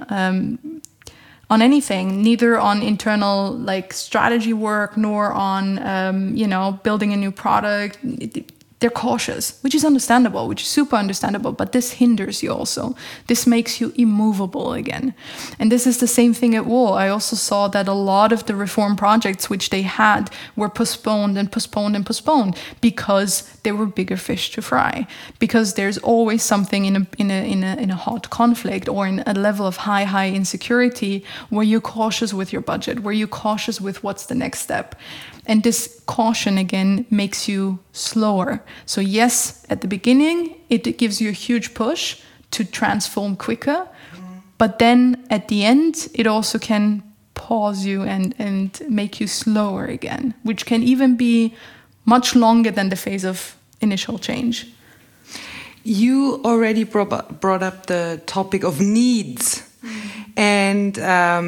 anything, neither on internal strategy work nor on building a new product. They're cautious, which is understandable, which is super understandable, but this hinders you also. This makes you immovable again. And this is the same thing at war. I also saw that a lot of the reform projects which they had were postponed and postponed and postponed because there were bigger fish to fry. Because there's always something in a hot conflict or in a level of high insecurity where you're cautious with your budget, where you're cautious with what's the next step. And this caution, again, makes you slower. So yes, at the beginning, it gives you a huge push to transform quicker. But then at the end, it also can pause you and make you slower again, which can even be much longer than the phase of initial change. You already brought up the topic of needs. And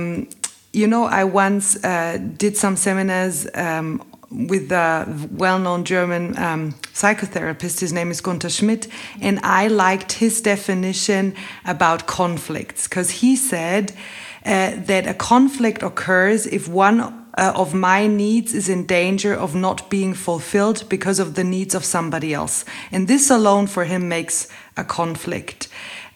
I once did some seminars with a well-known German psychotherapist. His name is Gunther Schmidt. And I liked his definition about conflicts, because he said that a conflict occurs if one of my needs is in danger of not being fulfilled because of the needs of somebody else. And this alone for him makes a conflict.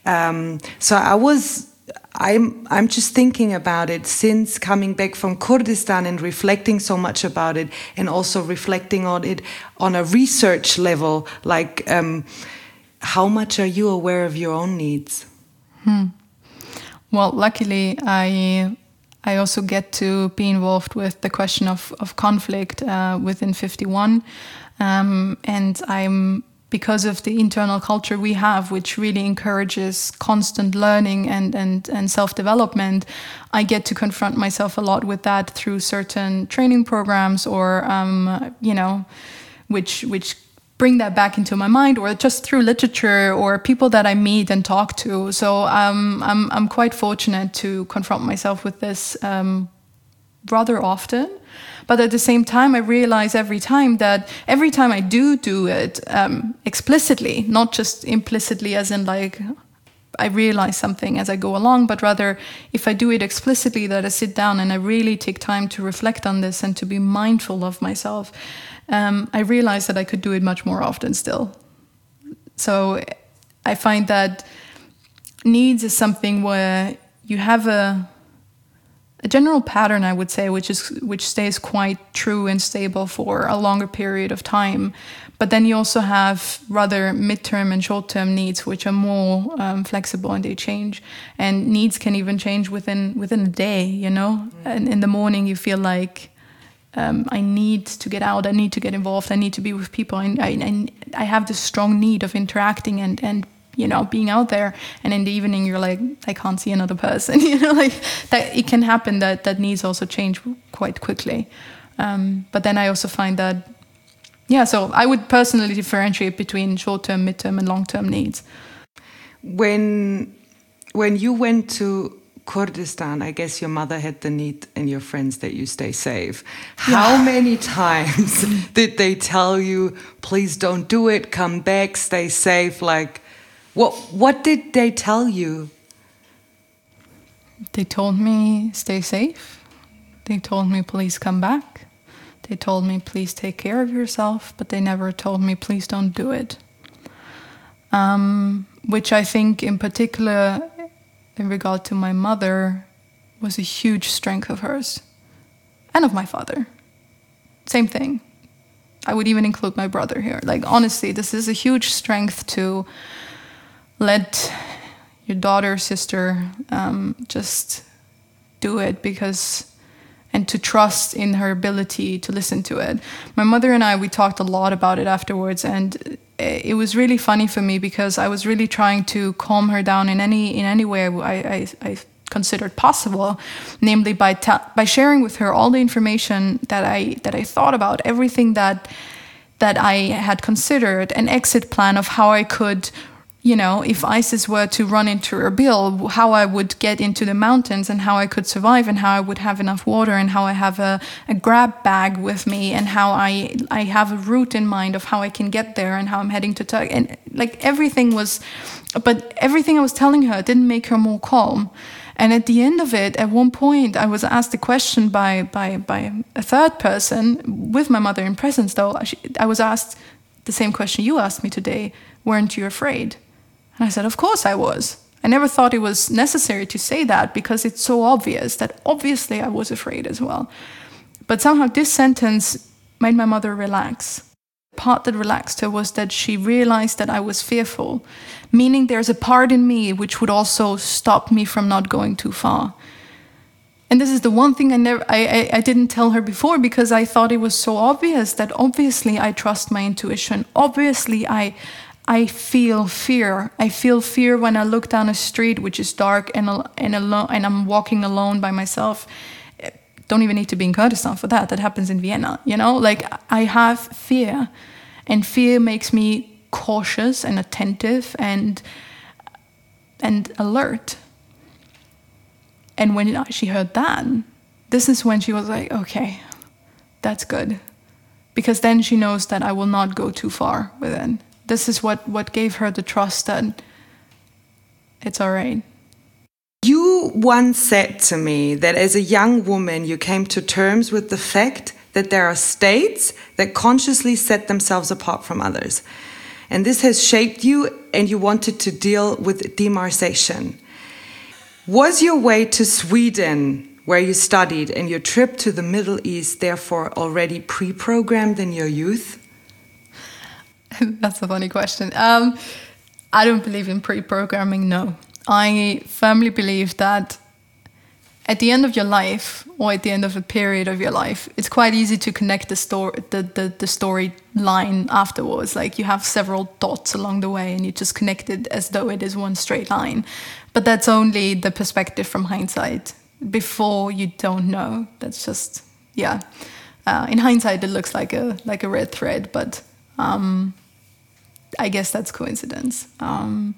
So I'm just thinking about it since coming back from Kurdistan and reflecting so much about it, and also reflecting on it on a research level, how much are you aware of your own needs? Well, luckily, I also get to be involved with the question of conflict within 51, and because of the internal culture we have, which really encourages constant learning and self-development, I get to confront myself a lot with that through certain training programs or, which bring that back into my mind, or just through literature or people that I meet and talk to. So I'm quite fortunate to confront myself with this rather often. But at the same time, I realize every time I do it explicitly, not just implicitly as in like I realize something as I go along, but rather if I do it explicitly, that I sit down and I really take time to reflect on this and to be mindful of myself, I realize that I could do it much more often still. So I find that needs is something where you have a general pattern, I would say, which stays quite true and stable for a longer period of time. But then you also have rather midterm and short-term needs, which are more flexible and they change. And needs can even change within a day, you know. And in the morning you feel like I need to get out, I need to get involved, I need to be with people. I have this strong need of interacting and you know, being out there. And in the evening you're like, I can't see another person, you know, like that. It can happen that needs also change quite quickly. But then I also find that, yeah, so I would personally differentiate between short-term, mid-term and long-term needs. When you went to Kurdistan, I guess your mother had the need and your friends that you stay safe. How many times did they tell you, please don't do it, come back, stay safe? Like, what did they tell you? They told me, stay safe. They told me, please come back. They told me, please take care of yourself. But they never told me, please don't do it. Which I think in particular, in regard to my mother, was a huge strength of hers. And of my father. Same thing. I would even include my brother here. Like, honestly, this is a huge strength to let your daughter, sister, just do it and to trust in her ability to listen to it. My mother and I, we talked a lot about it afterwards, and it was really funny for me because I was really trying to calm her down in any way I considered possible, namely by sharing with her all the information that I thought about, everything that I had considered, an exit plan of how I could, you know, if ISIS were to run into Erbil, how I would get into the mountains and how I could survive and how I would have enough water and how I have a grab bag with me and how I have a route in mind of how I can get there and how I'm heading to Turkey. And like everything I was telling her didn't make her more calm. And at the end of it, at one point, I was asked a question by a third person with my mother in presence, though. I was asked the same question you asked me today. Weren't you afraid? And I said, of course I was. I never thought it was necessary to say that because it's so obvious that obviously I was afraid as well. But somehow this sentence made my mother relax. The part that relaxed her was that she realized that I was fearful, meaning there's a part in me which would also stop me from not going too far. And this is the one thing I didn't tell her before because I thought it was so obvious that obviously I trust my intuition. Obviously I feel fear. I feel fear when I look down a street which is dark and alone, and I'm walking alone by myself. Don't even need to be in Kurdistan for that. That happens in Vienna, you know? Like, I have fear. And fear makes me cautious and attentive and alert. And when she heard that, this is when she was like, okay, that's good. Because then she knows that I will not go too far with it. This is what gave her the trust that it's all right. You once said to me that as a young woman, you came to terms with the fact that there are states that consciously set themselves apart from others. And this has shaped you, and you wanted to deal with demarcation. Was your way to Sweden, where you studied, and your trip to the Middle East, therefore already pre-programmed in your youth? That's a funny question. I don't believe in pre-programming, no. I firmly believe that at the end of your life, or at the end of a period of your life, it's quite easy to connect the storyline afterwards. Like, you have several dots along the way and you just connect it as though it is one straight line. But that's only the perspective from hindsight. Before, you don't know. That's just, yeah. In hindsight, it looks like a red thread, but I guess that's coincidence.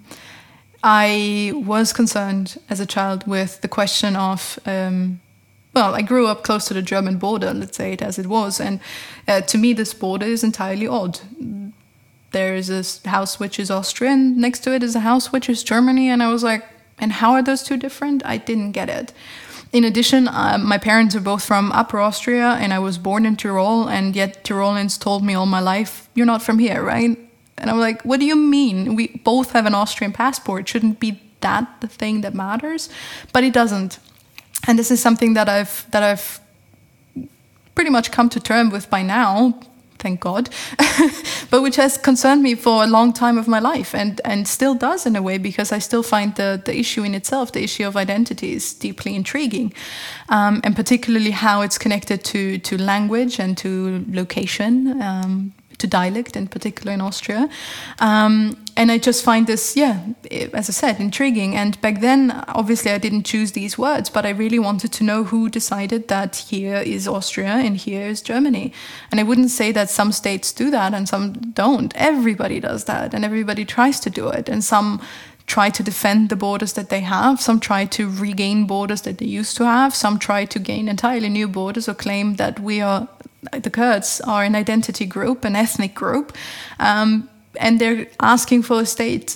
I was concerned as a child with the question of well, I grew up close to the German border, let's say it as it was, and to me this border is entirely odd. There is a house which is Austrian, next to it is a house which is Germany, and I was like, and how are those two different? I didn't get it. In addition, my parents are both from Upper Austria, and I was born in Tyrol, and yet Tyrolians told me all my life, you're not from here, right? And I'm like, what do you mean? We both have an Austrian passport. Shouldn't be that the thing that matters? But it doesn't. And this is something that I've pretty much come to terms with by now, thank God, but which has concerned me for a long time of my life, and still does in a way, because I still find the issue in itself, the issue of identity, is deeply intriguing, and particularly how it's connected to language and to location, to dialect in particular in Austria. And I just find this, as I said, intriguing. And back then, obviously, I didn't choose these words, but I really wanted to know who decided that here is Austria and here is Germany. And I wouldn't say that some states do that and some don't. Everybody does that, and everybody tries to do it. And some try to defend the borders that they have. Some try to regain borders that they used to have. Some try to gain entirely new borders or claim that the Kurds are an identity group, an ethnic group. And they're asking for a state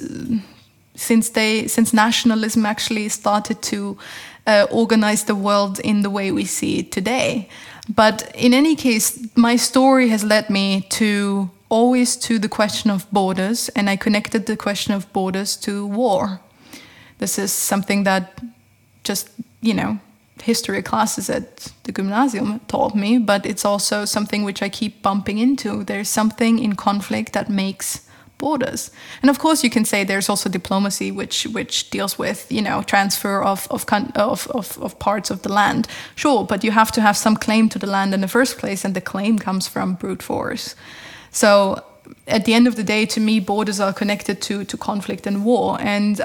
since nationalism actually started to organize the world in the way we see it today. But in any case, my story has led me always to the question of borders, and I connected the question of borders to war. This is something that just, history classes at the gymnasium taught me, but it's also something which I keep bumping into. There's something in conflict that makes borders. And of course you can say there's also diplomacy which deals with, transfer of parts of the land. Sure, but you have to have some claim to the land in the first place, and the claim comes from brute force. So at the end of the day, to me, borders are connected to conflict and war. And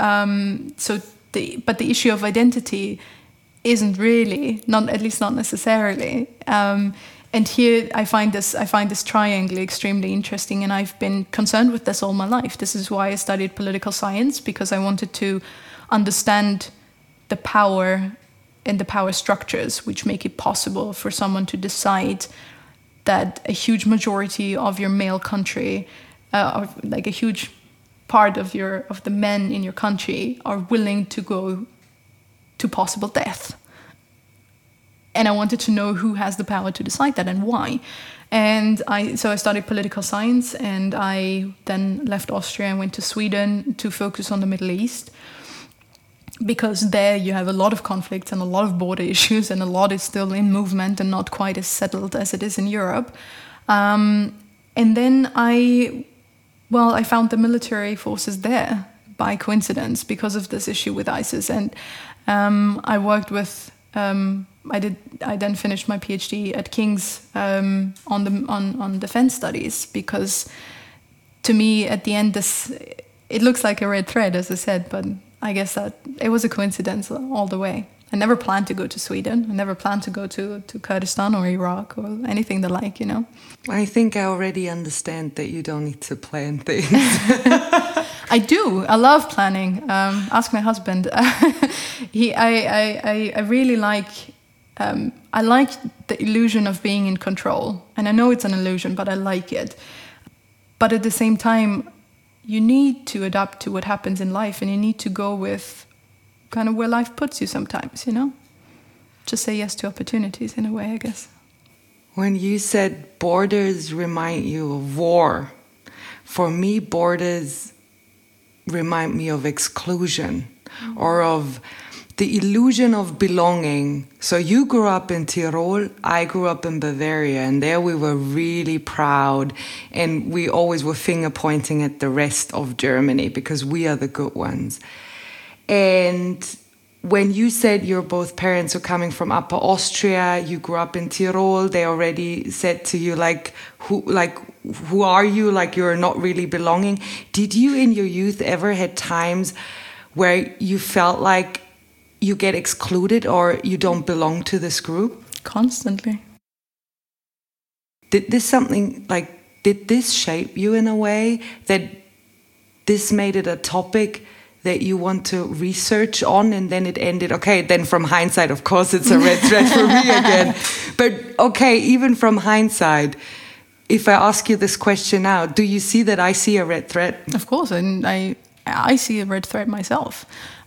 but the issue of identity isn't really, at least not necessarily. And here I find this triangle extremely interesting, and I've been concerned with this all my life. This is why I studied political science, because I wanted to understand the power and the power structures which make it possible for someone to decide that a huge majority of your male country, like a huge part of the men in your country, are willing to go to possible death. And I wanted to know who has the power to decide that and why. And so I studied political science, and I then left Austria and went to Sweden to focus on the Middle East, because there you have a lot of conflicts and a lot of border issues, and a lot is still in movement and not quite as settled as it is in Europe. And then I found the military forces there by coincidence because of this issue with ISIS. And I worked with... I then finished my PhD at King's on defense studies, because to me at the end it looks like a red thread, as I said, but I guess that it was a coincidence all the way. I never planned to go to Sweden. I never planned to go to Kurdistan or Iraq or anything the like, I think I already understand that you don't need to plan things. I do. I love planning. Ask my husband. I really like... I like the illusion of being in control. And I know it's an illusion, but I like it. But at the same time, you need to adapt to what happens in life, and you need to go with kind of where life puts you sometimes, Just say yes to opportunities in a way, I guess. When you said borders remind you of war, for me, borders remind me of exclusion, or of the illusion of belonging. So you grew up in Tyrol, I grew up in Bavaria, and there we were really proud, and we always were finger pointing at the rest of Germany because we are the good ones. And when you said your both parents are coming from Upper Austria, you grew up in Tyrol, they already said to you, who are you? Like, you're not really belonging. Did you in your youth ever had times where you felt like you get excluded or you don't belong to this group? Constantly. Did this shape you in a way that this made it a topic that you want to research on, and then it ended? Okay, then from hindsight, of course, it's a red thread for me again. But okay, even from hindsight, if I ask you this question now, do you see that I see a red thread? Of course, and I see a red thread myself.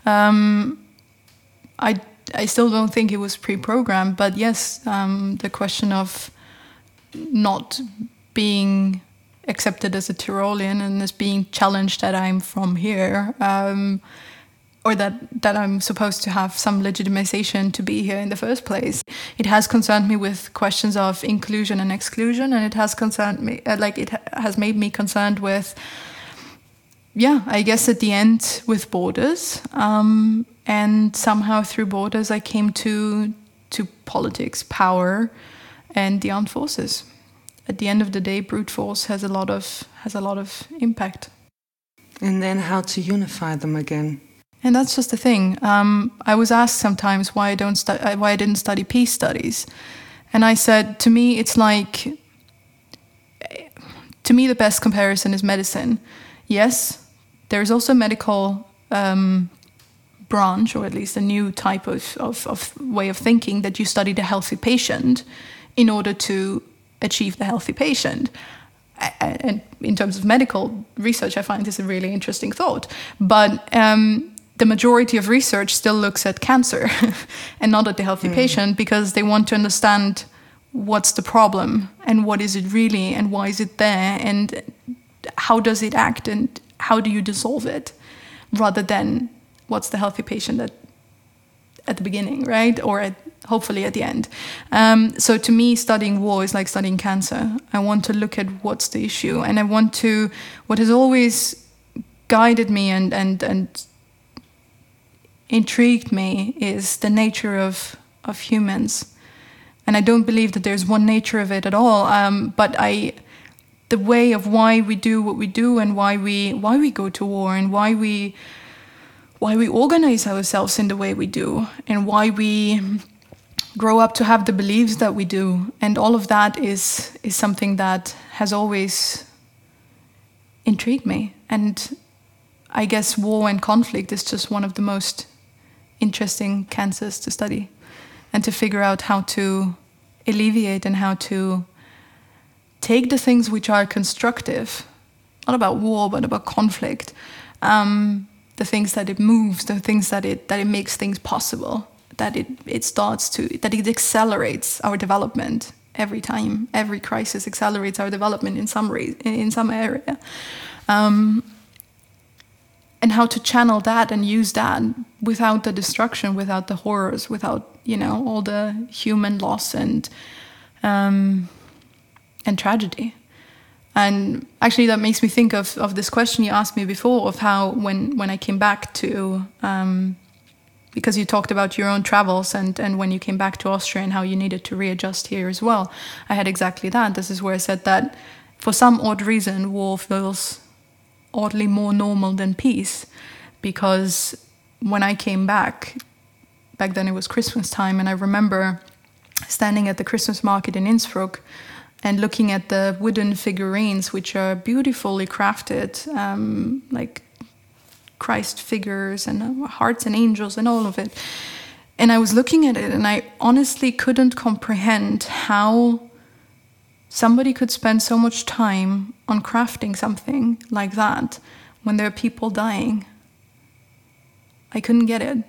I still don't think it was pre-programmed, but yes, the question of not being accepted as a Tyrolean and as being challenged that I'm from here, or that I'm supposed to have some legitimization to be here in the first place. It has concerned me with questions of inclusion and exclusion, and it has concerned me, it has made me concerned with, I guess at the end with borders. And somehow through borders I came to politics, power, and the armed forces. At the end of the day, brute force has a lot of impact. And then how to unify them again. And that's just the thing. I was asked sometimes why I didn't study peace studies, and I said, to me the best comparison is medicine. Yes, there is also medical branch, or at least a new type of way of thinking, that you study the healthy patient in order to achieve the healthy patient. And in terms of medical research, I find this a really interesting thought. But the majority of research still looks at cancer and not at the healthy patient, because they want to understand what's the problem and what is it really and why is it there and how does it act and how do you dissolve it, rather than what's the healthy patient at the beginning, right? Or hopefully at the end. So to me, studying war is like studying cancer. I want to look at what's the issue, and what has always guided me and intrigued me is the nature of humans. And I don't believe that there's one nature of it at all. But the way of why we do what we do, and why we go to war, and why we organize ourselves in the way we do, and why we grow up to have the beliefs that we do, and all of that is something that has always intrigued me. And I guess war and conflict is just one of the most interesting cancers to study, and to figure out how to alleviate and how to take the things which are constructive, not about war but about conflict, the things that it moves, the things that it makes things possible, that it accelerates our development every time. Every crisis accelerates our development in some area. And how to channel that and use that without the destruction, without the horrors, without all the human loss and tragedy. And actually, that makes me think of this question you asked me before, of how when I came back to, because you talked about your own travels and when you came back to Austria and how you needed to readjust here as well. I had exactly that. This is where I said that for some odd reason, war feels oddly more normal than peace, because when I came back then it was Christmas time, and I remember standing at the Christmas market in Innsbruck and looking at the wooden figurines, which are beautifully crafted, like Christ figures and hearts and angels and all of it. And I was looking at it, and I honestly couldn't comprehend how somebody could spend so much time on crafting something like that when there are people dying. I couldn't get it.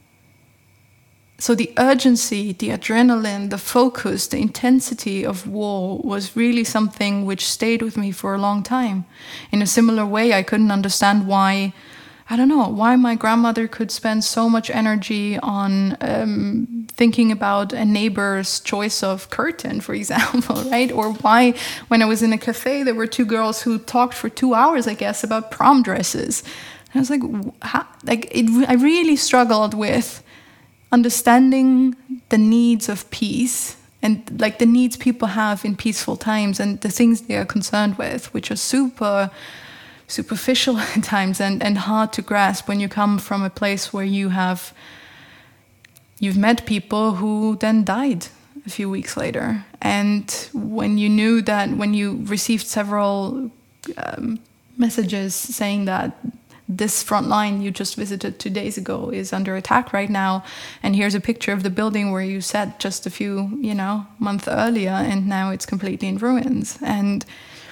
So the urgency, the adrenaline, the focus, the intensity of war was really something which stayed with me for a long time. In a similar way, I couldn't understand why my grandmother could spend so much energy on thinking about a neighbor's choice of curtain, for example, right? Or why, when I was in a cafe, there were two girls who talked for 2 hours, I guess, about prom dresses. And I was like, I really struggled with understanding the needs of peace and like the needs people have in peaceful times and the things they are concerned with, which are superficial at times and hard to grasp when you come from a place where you've met people who then died a few weeks later. And when you knew that, when you received several messages saying that this front line you just visited 2 days ago is under attack right now, and here's a picture of the building where you sat just a few, months earlier, and now it's completely in ruins. And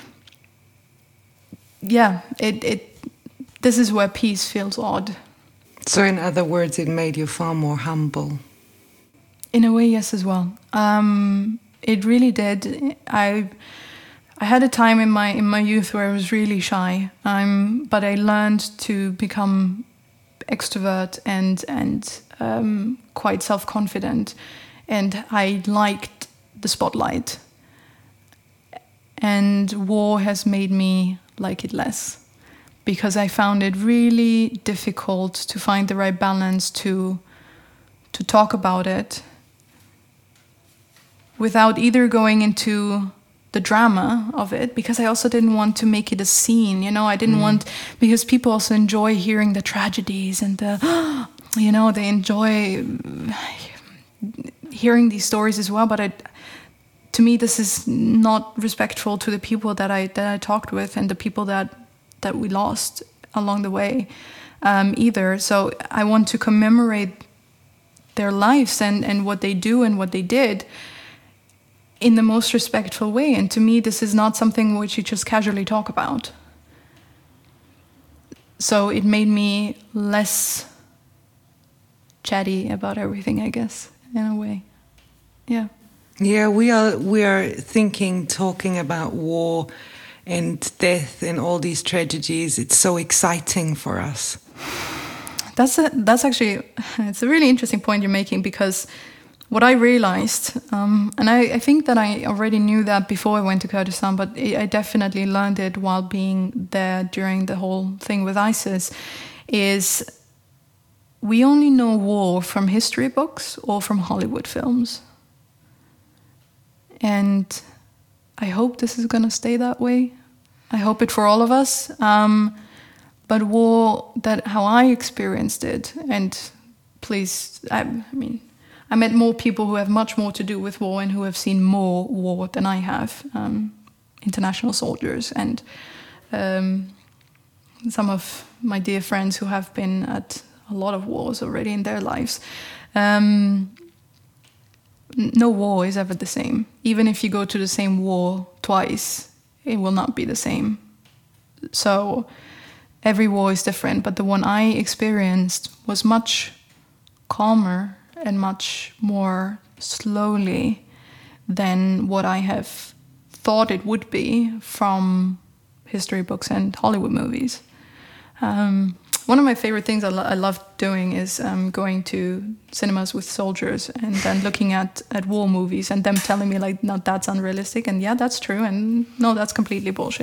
yeah, this is where peace feels odd. So in other words, it made you far more humble. In a way, yes, as well. It really did. I had a time in my youth where I was really shy, but I learned to become extrovert and quite self-confident, and I liked the spotlight. And war has made me like it less, because I found it really difficult to find the right balance to talk about it without either going into the drama of it, because I also didn't want to make it a scene, I didn't want, because people also enjoy hearing the tragedies and they enjoy hearing these stories as well. But to me, this is not respectful to the people that I talked with and the people that we lost along the way either. So I want to commemorate their lives and what they do and what they did in the most respectful way. And to me, this is not something which you just casually talk about. So it made me less chatty about everything, I guess, in a way. Yeah. Yeah, we are talking about war and death and all these tragedies. It's so exciting for us. That's actually, it's a really interesting point you're making, because what I realized, and I think that I already knew that before I went to Kurdistan, but I definitely learned it while being there during the whole thing with ISIS, is we only know war from history books or from Hollywood films. And I hope this is going to stay that way. I hope it for all of us. But war, how I experienced it, and please, I met more people who have much more to do with war and who have seen more war than I have, international soldiers and some of my dear friends who have been at a lot of wars already in their lives. No war is ever the same. Even if you go to the same war twice, it will not be the same. So every war is different, but the one I experienced was much calmer and much more slowly than what I have thought it would be from history books and Hollywood movies. One of my favorite things I love doing is going to cinemas with soldiers and then looking at war movies and them telling me, like, no, that's unrealistic, and yeah, that's true, and no, that's completely bullshit,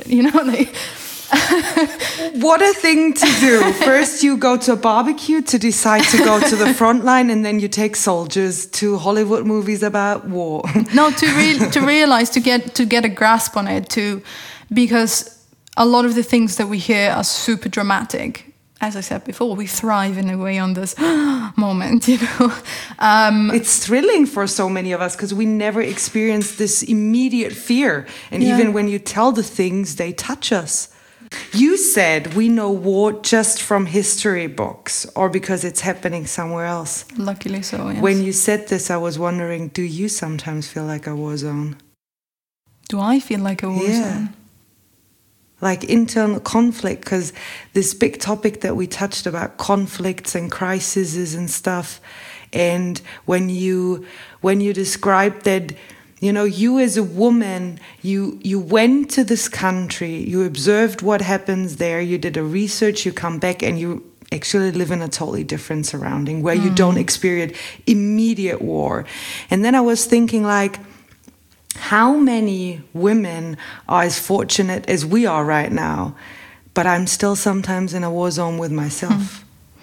What a thing to do. First you go to a barbecue to decide to go to the front line, and then you take soldiers to Hollywood movies about war. No, to realize, to get a grasp on it, because a lot of the things that we hear are super dramatic. As I said before, we thrive in a way on this moment, It's thrilling for so many of us because we never experience this immediate fear. And even when you tell the things, they touch us. You said we know war just from history books or because it's happening somewhere else. Luckily so, yes. When you said this, I was wondering, do you sometimes feel like a war zone? Do I feel like a war zone? Like internal conflict, because this big topic that we touched about, conflicts and crises and stuff. And when you described that, you as a woman, you went to this country, you observed what happens there, you did a research, you come back and you actually live in a totally different surrounding where you don't experience immediate war. And then I was thinking, like, how many women are as fortunate as we are right now, but I'm still sometimes in a war zone with myself.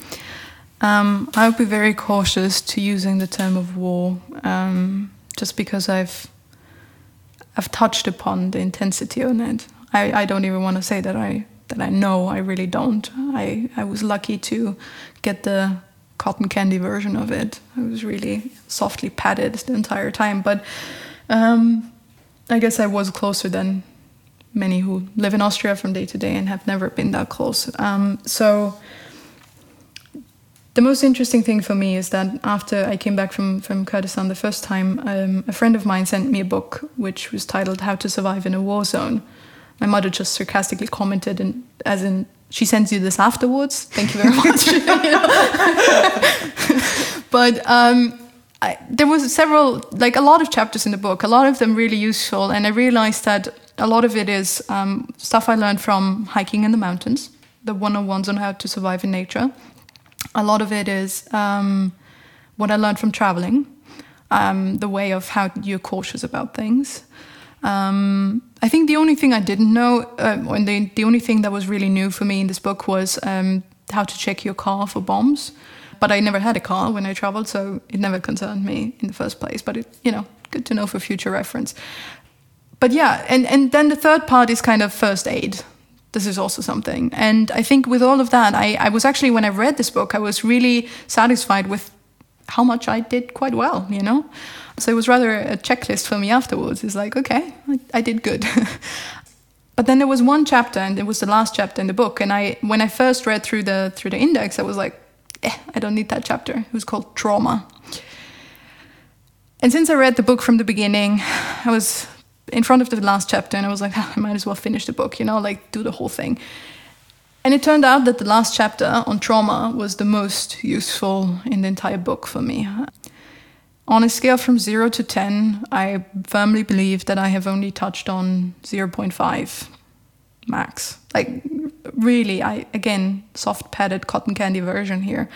I would be very cautious to using the term of war, just because I've touched upon the intensity on it. I don't even want to say that I know. I really don't. I was lucky to get the cotton candy version of it. I was really softly patted the entire time, but I guess I was closer than many who live in Austria from day to day and have never been that close. So the most interesting thing for me is that after I came back from Kurdistan the first time, a friend of mine sent me a book which was titled How to Survive in a War Zone. My mother just sarcastically commented, as in, she sends you this afterwards. Thank you very much. But there was a lot of chapters in the book, a lot of them really useful. And I realized that a lot of it is stuff I learned from hiking in the mountains, the 101s on how to survive in nature. A lot of it is what I learned from traveling, the way of how you're cautious about things. I think the only thing I didn't know, and the only thing that was really new for me in this book was how to check your car for bombs. But I never had a car when I traveled, so it never concerned me in the first place. But good to know for future reference. But yeah, and then the third part is kind of first aid. This is also something. And I think with all of that, I was actually, when I read this book, I was really satisfied with how much I did quite well, So it was rather a checklist for me afterwards. It's like, okay, I did good. But then there was one chapter, and it was the last chapter in the book. And when I first read through the index, I was like, I don't need that chapter. It was called Trauma. And since I read the book from the beginning, I was in front of the last chapter, and I was like, I might as well finish the book, do the whole thing. And it turned out that the last chapter on trauma was the most useful in the entire book for me. On a scale from 0 to 10, I firmly believe that I have only touched on 0.5 max. Like, really, again, soft padded cotton candy version here.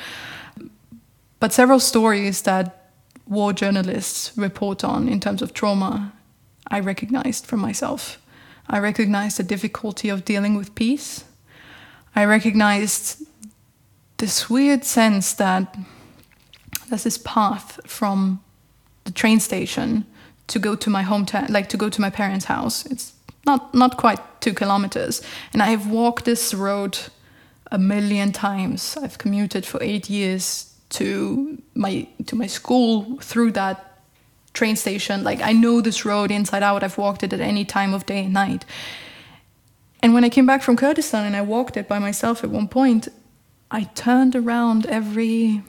But several stories that war journalists report on in terms of trauma, I recognized from myself. I recognized the difficulty of dealing with peace. I recognized this weird sense that there's this path from the train station to go to my hometown, like to go to my parents' house. It's not quite 2 kilometers. And I have walked this road 1,000,000 times. I've commuted for 8 years to my school through that train station. Like, I know this road inside out. I've walked it at any time of day and night. And when I came back from Kurdistan and I walked it by myself at one point, I turned around every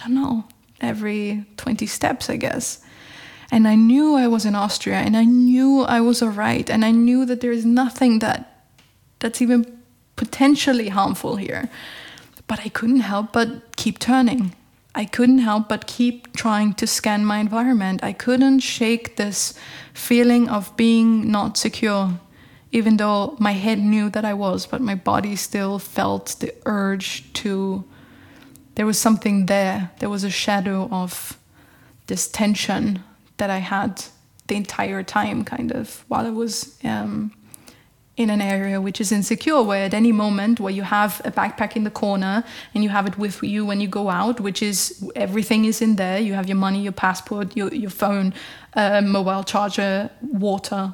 20 steps, I guess. And I knew I was in Austria, and I knew I was all right, and I knew that there is nothing that's even potentially harmful here. But I couldn't help but keep turning. I couldn't help but keep trying to scan my environment. I couldn't shake this feeling of being not secure, even though my head knew that I was, but my body still felt the urge to... There was something there. There was a shadow of this tension that I had the entire time, kind of, while I was in an area which is insecure, where at any moment, where you have a backpack in the corner and you have it with you when you go out, which is, everything is in there. You have your money, your passport, your phone, mobile charger, water,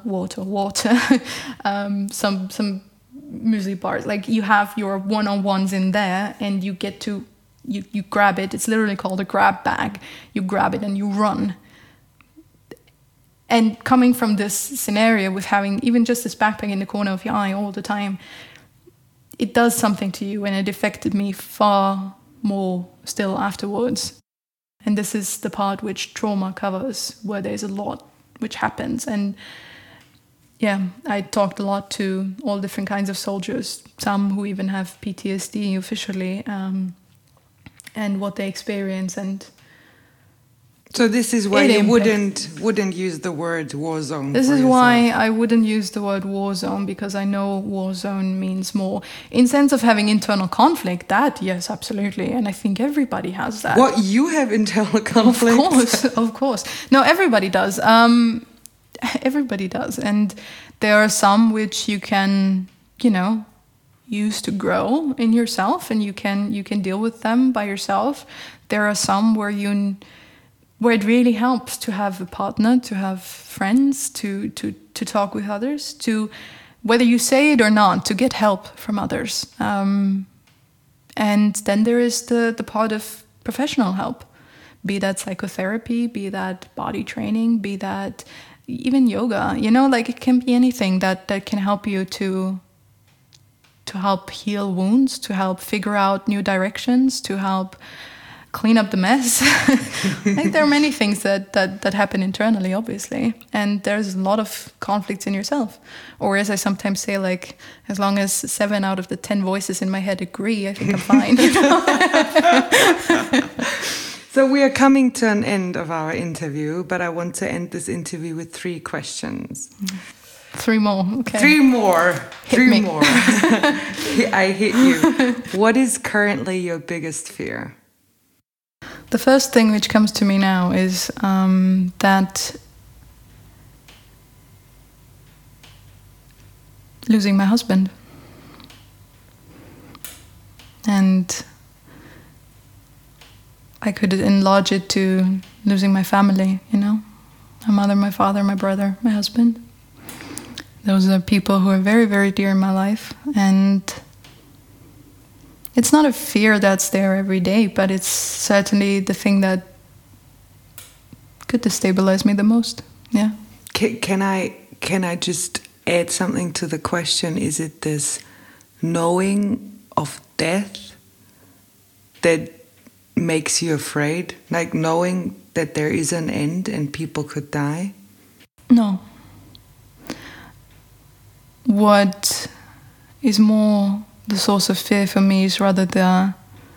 some muesli bars. Like, you have your one-on-ones in there, and you get to... You grab it. It's literally called a grab bag. You grab it and you run. And coming from this scenario with having even just this backpack in the corner of your eye all the time, it does something to you, and it affected me far more still afterwards. And this is the part which trauma covers, where there's a lot which happens. And yeah, I talked a lot to all different kinds of soldiers, some who even have PTSD officially, and what they experience. And so this is why you wouldn't use the word war zone. This is why I wouldn't use the word war zone, because I know war zone means more in sense of having internal conflict. That, yes, absolutely, and I think everybody has that. What, you have internal conflict? Of course. No, everybody does. Everybody does, and there are some which you can, use to grow in yourself, and you can deal with them by yourself. There are some where it really helps to have a partner, to have friends, to talk with others, to, whether you say it or not, to get help from others. And then there is the part of professional help, be that psychotherapy, be that body training, be that even yoga, you know, like it can be anything that can help you to help heal wounds, to help figure out new directions, to help clean up the mess. Like there are many things that happen internally, obviously, and there's a lot of conflicts in yourself. Or as I sometimes say, like, as long as 7 out of the 10 voices in my head agree, I think I'm fine. So we are coming to an end of our interview, but I want to end this interview with 3 questions. 3 more, okay. 3 more. Hit 3 me. more. I hit you. What is currently your biggest fear? The first thing which comes to me now is that losing my husband. And I could enlarge it to losing my family, you know? My mother, my father, my brother, my husband. Those are people who are very, very dear in my life. And it's not a fear that's there every day, but it's certainly the thing that could destabilize me the most. Yeah. Can I just add something to the question? Is it this knowing of death that makes you afraid? Like knowing that there is an end and people could die? No. What is more the source of fear for me is rather the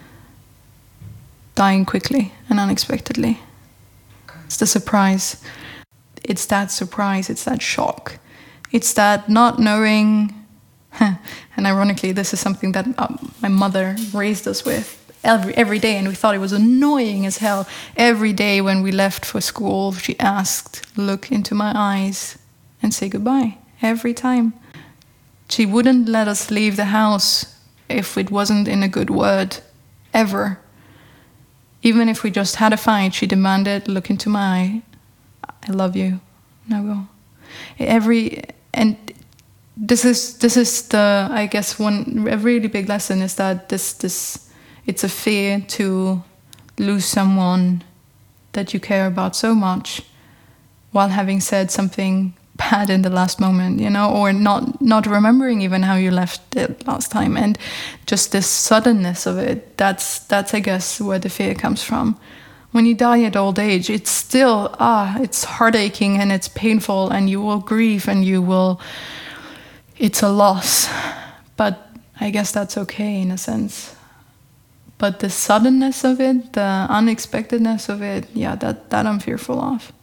dying quickly and unexpectedly. It's the surprise. It's that surprise, it's that shock. It's that not knowing, and ironically this is something that my mother raised us with every day, and we thought it was annoying as hell. Every day when we left for school, she asked, look into my eyes and say goodbye, every time. She wouldn't let us leave the house if it wasn't in a good word, ever. Even if we just had a fight, she demanded, look into my eye, I love you, now go. And this is the, I guess, a really big lesson is that it's a fear to lose someone that you care about so much while having said something bad in the last moment, you know, or not remembering even how you left it last time. And just this suddenness of it, that's I guess where the fear comes from. When you die at old age, it's still it's heartaching and it's painful and you will grieve and it's a loss, but I guess that's okay in a sense. But the suddenness of it, the unexpectedness of it, yeah, that I'm fearful of.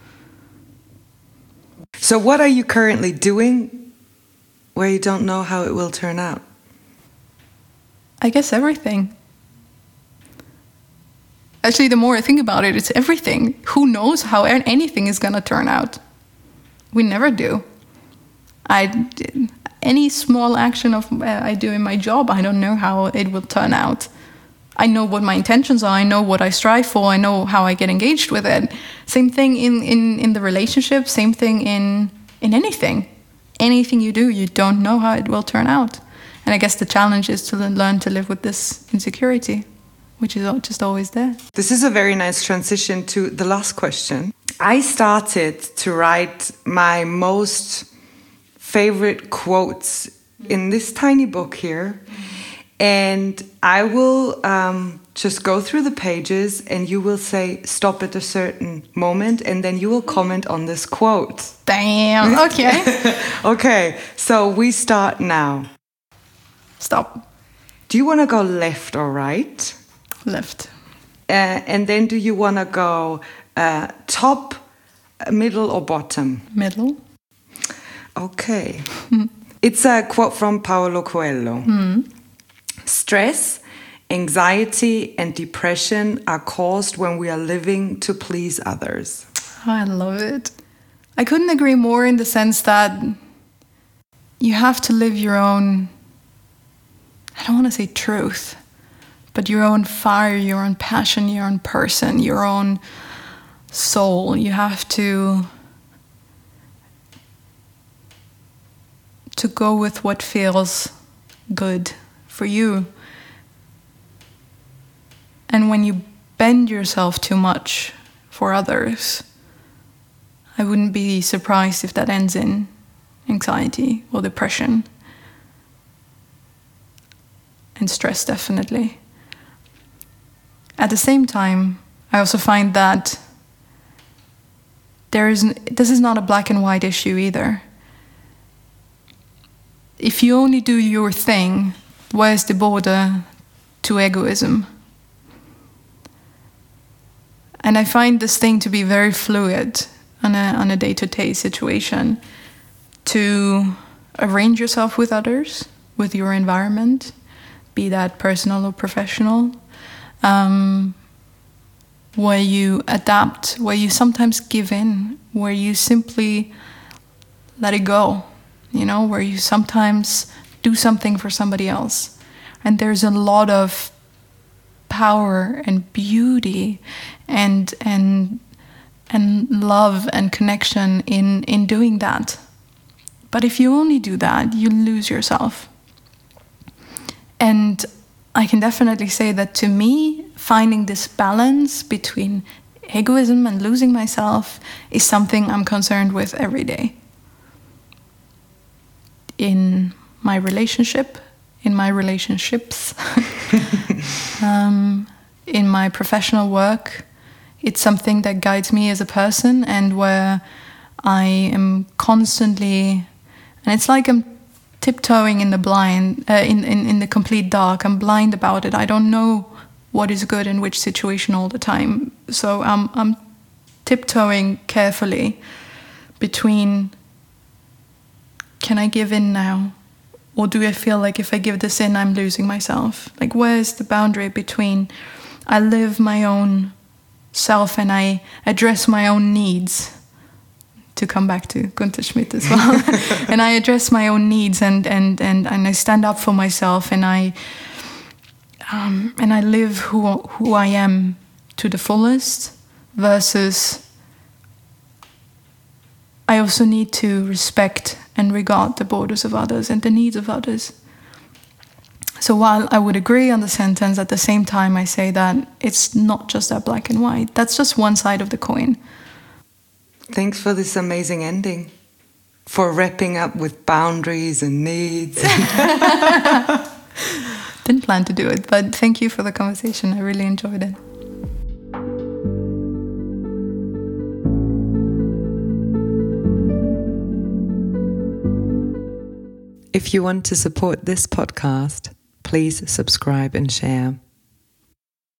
So what are you currently doing where you don't know how it will turn out? I guess everything. Actually, the more I think about it, it's everything. Who knows how anything is going to turn out? We never do. Any small action I do in my job, I don't know how it will turn out. I know what my intentions are. I know what I strive for. I know how I get engaged with it. Same thing in the relationship. Same thing in anything. Anything you do, you don't know how it will turn out. And I guess the challenge is to learn to live with this insecurity, which is just always there. This is a very nice transition to the last question. I started to write my most favorite quotes in this tiny book here. And I will just go through the pages and you will say stop at a certain moment and then you will comment on this quote. Damn, okay. Okay, so we start now. Stop. Do you want to go left or right? Left. And then do you want to go top, middle or bottom? Middle. Okay. It's a quote from Paulo Coelho. Stress, anxiety, and depression are caused when we are living to please others. Oh, I love it. I couldn't agree more in the sense that you have to live your own, I don't want to say truth, but your own fire, your own passion, your own person, your own soul. You have to go with what feels good for you. And when you bend yourself too much for others, I wouldn't be surprised if that ends in anxiety or depression. And stress, definitely. At the same time, I also find that this is not a black and white issue either. If you only do your thing, where's the border to egoism? And I find this thing to be very fluid on a day-to-day situation. To arrange yourself with others, with your environment, be that personal or professional, where you adapt, where you sometimes give in, where you simply let it go, where you sometimes do something for somebody else. And there's a lot of power and beauty and love and connection in doing that. But if you only do that, you lose yourself. And I can definitely say that to me, finding this balance between egoism and losing myself is something I'm concerned with every day. In my relationship, in my relationships, in my professional work, it's something that guides me as a person, and where I am constantly, and it's like I'm tiptoeing in the blind, in the complete dark. I'm blind about it. I don't know what is good in which situation all the time. So I'm tiptoeing carefully between, can I give in now? Or do I feel like if I give this in, I'm losing myself? Like, where's the boundary between I live my own self and I address my own needs, to come back to Gunther Schmidt as well, and I address my own needs and I stand up for myself, and I live who I am to the fullest, versus I also need to respect and regard the borders of others and the needs of others. So while I would agree on the sentence, at the same time I say that it's not just that black and white. That's just one side of the coin. Thanks for this amazing ending. For wrapping up with boundaries and needs. Didn't plan to do it, but thank you for the conversation. I really enjoyed it. If you want to support this podcast, please subscribe and share.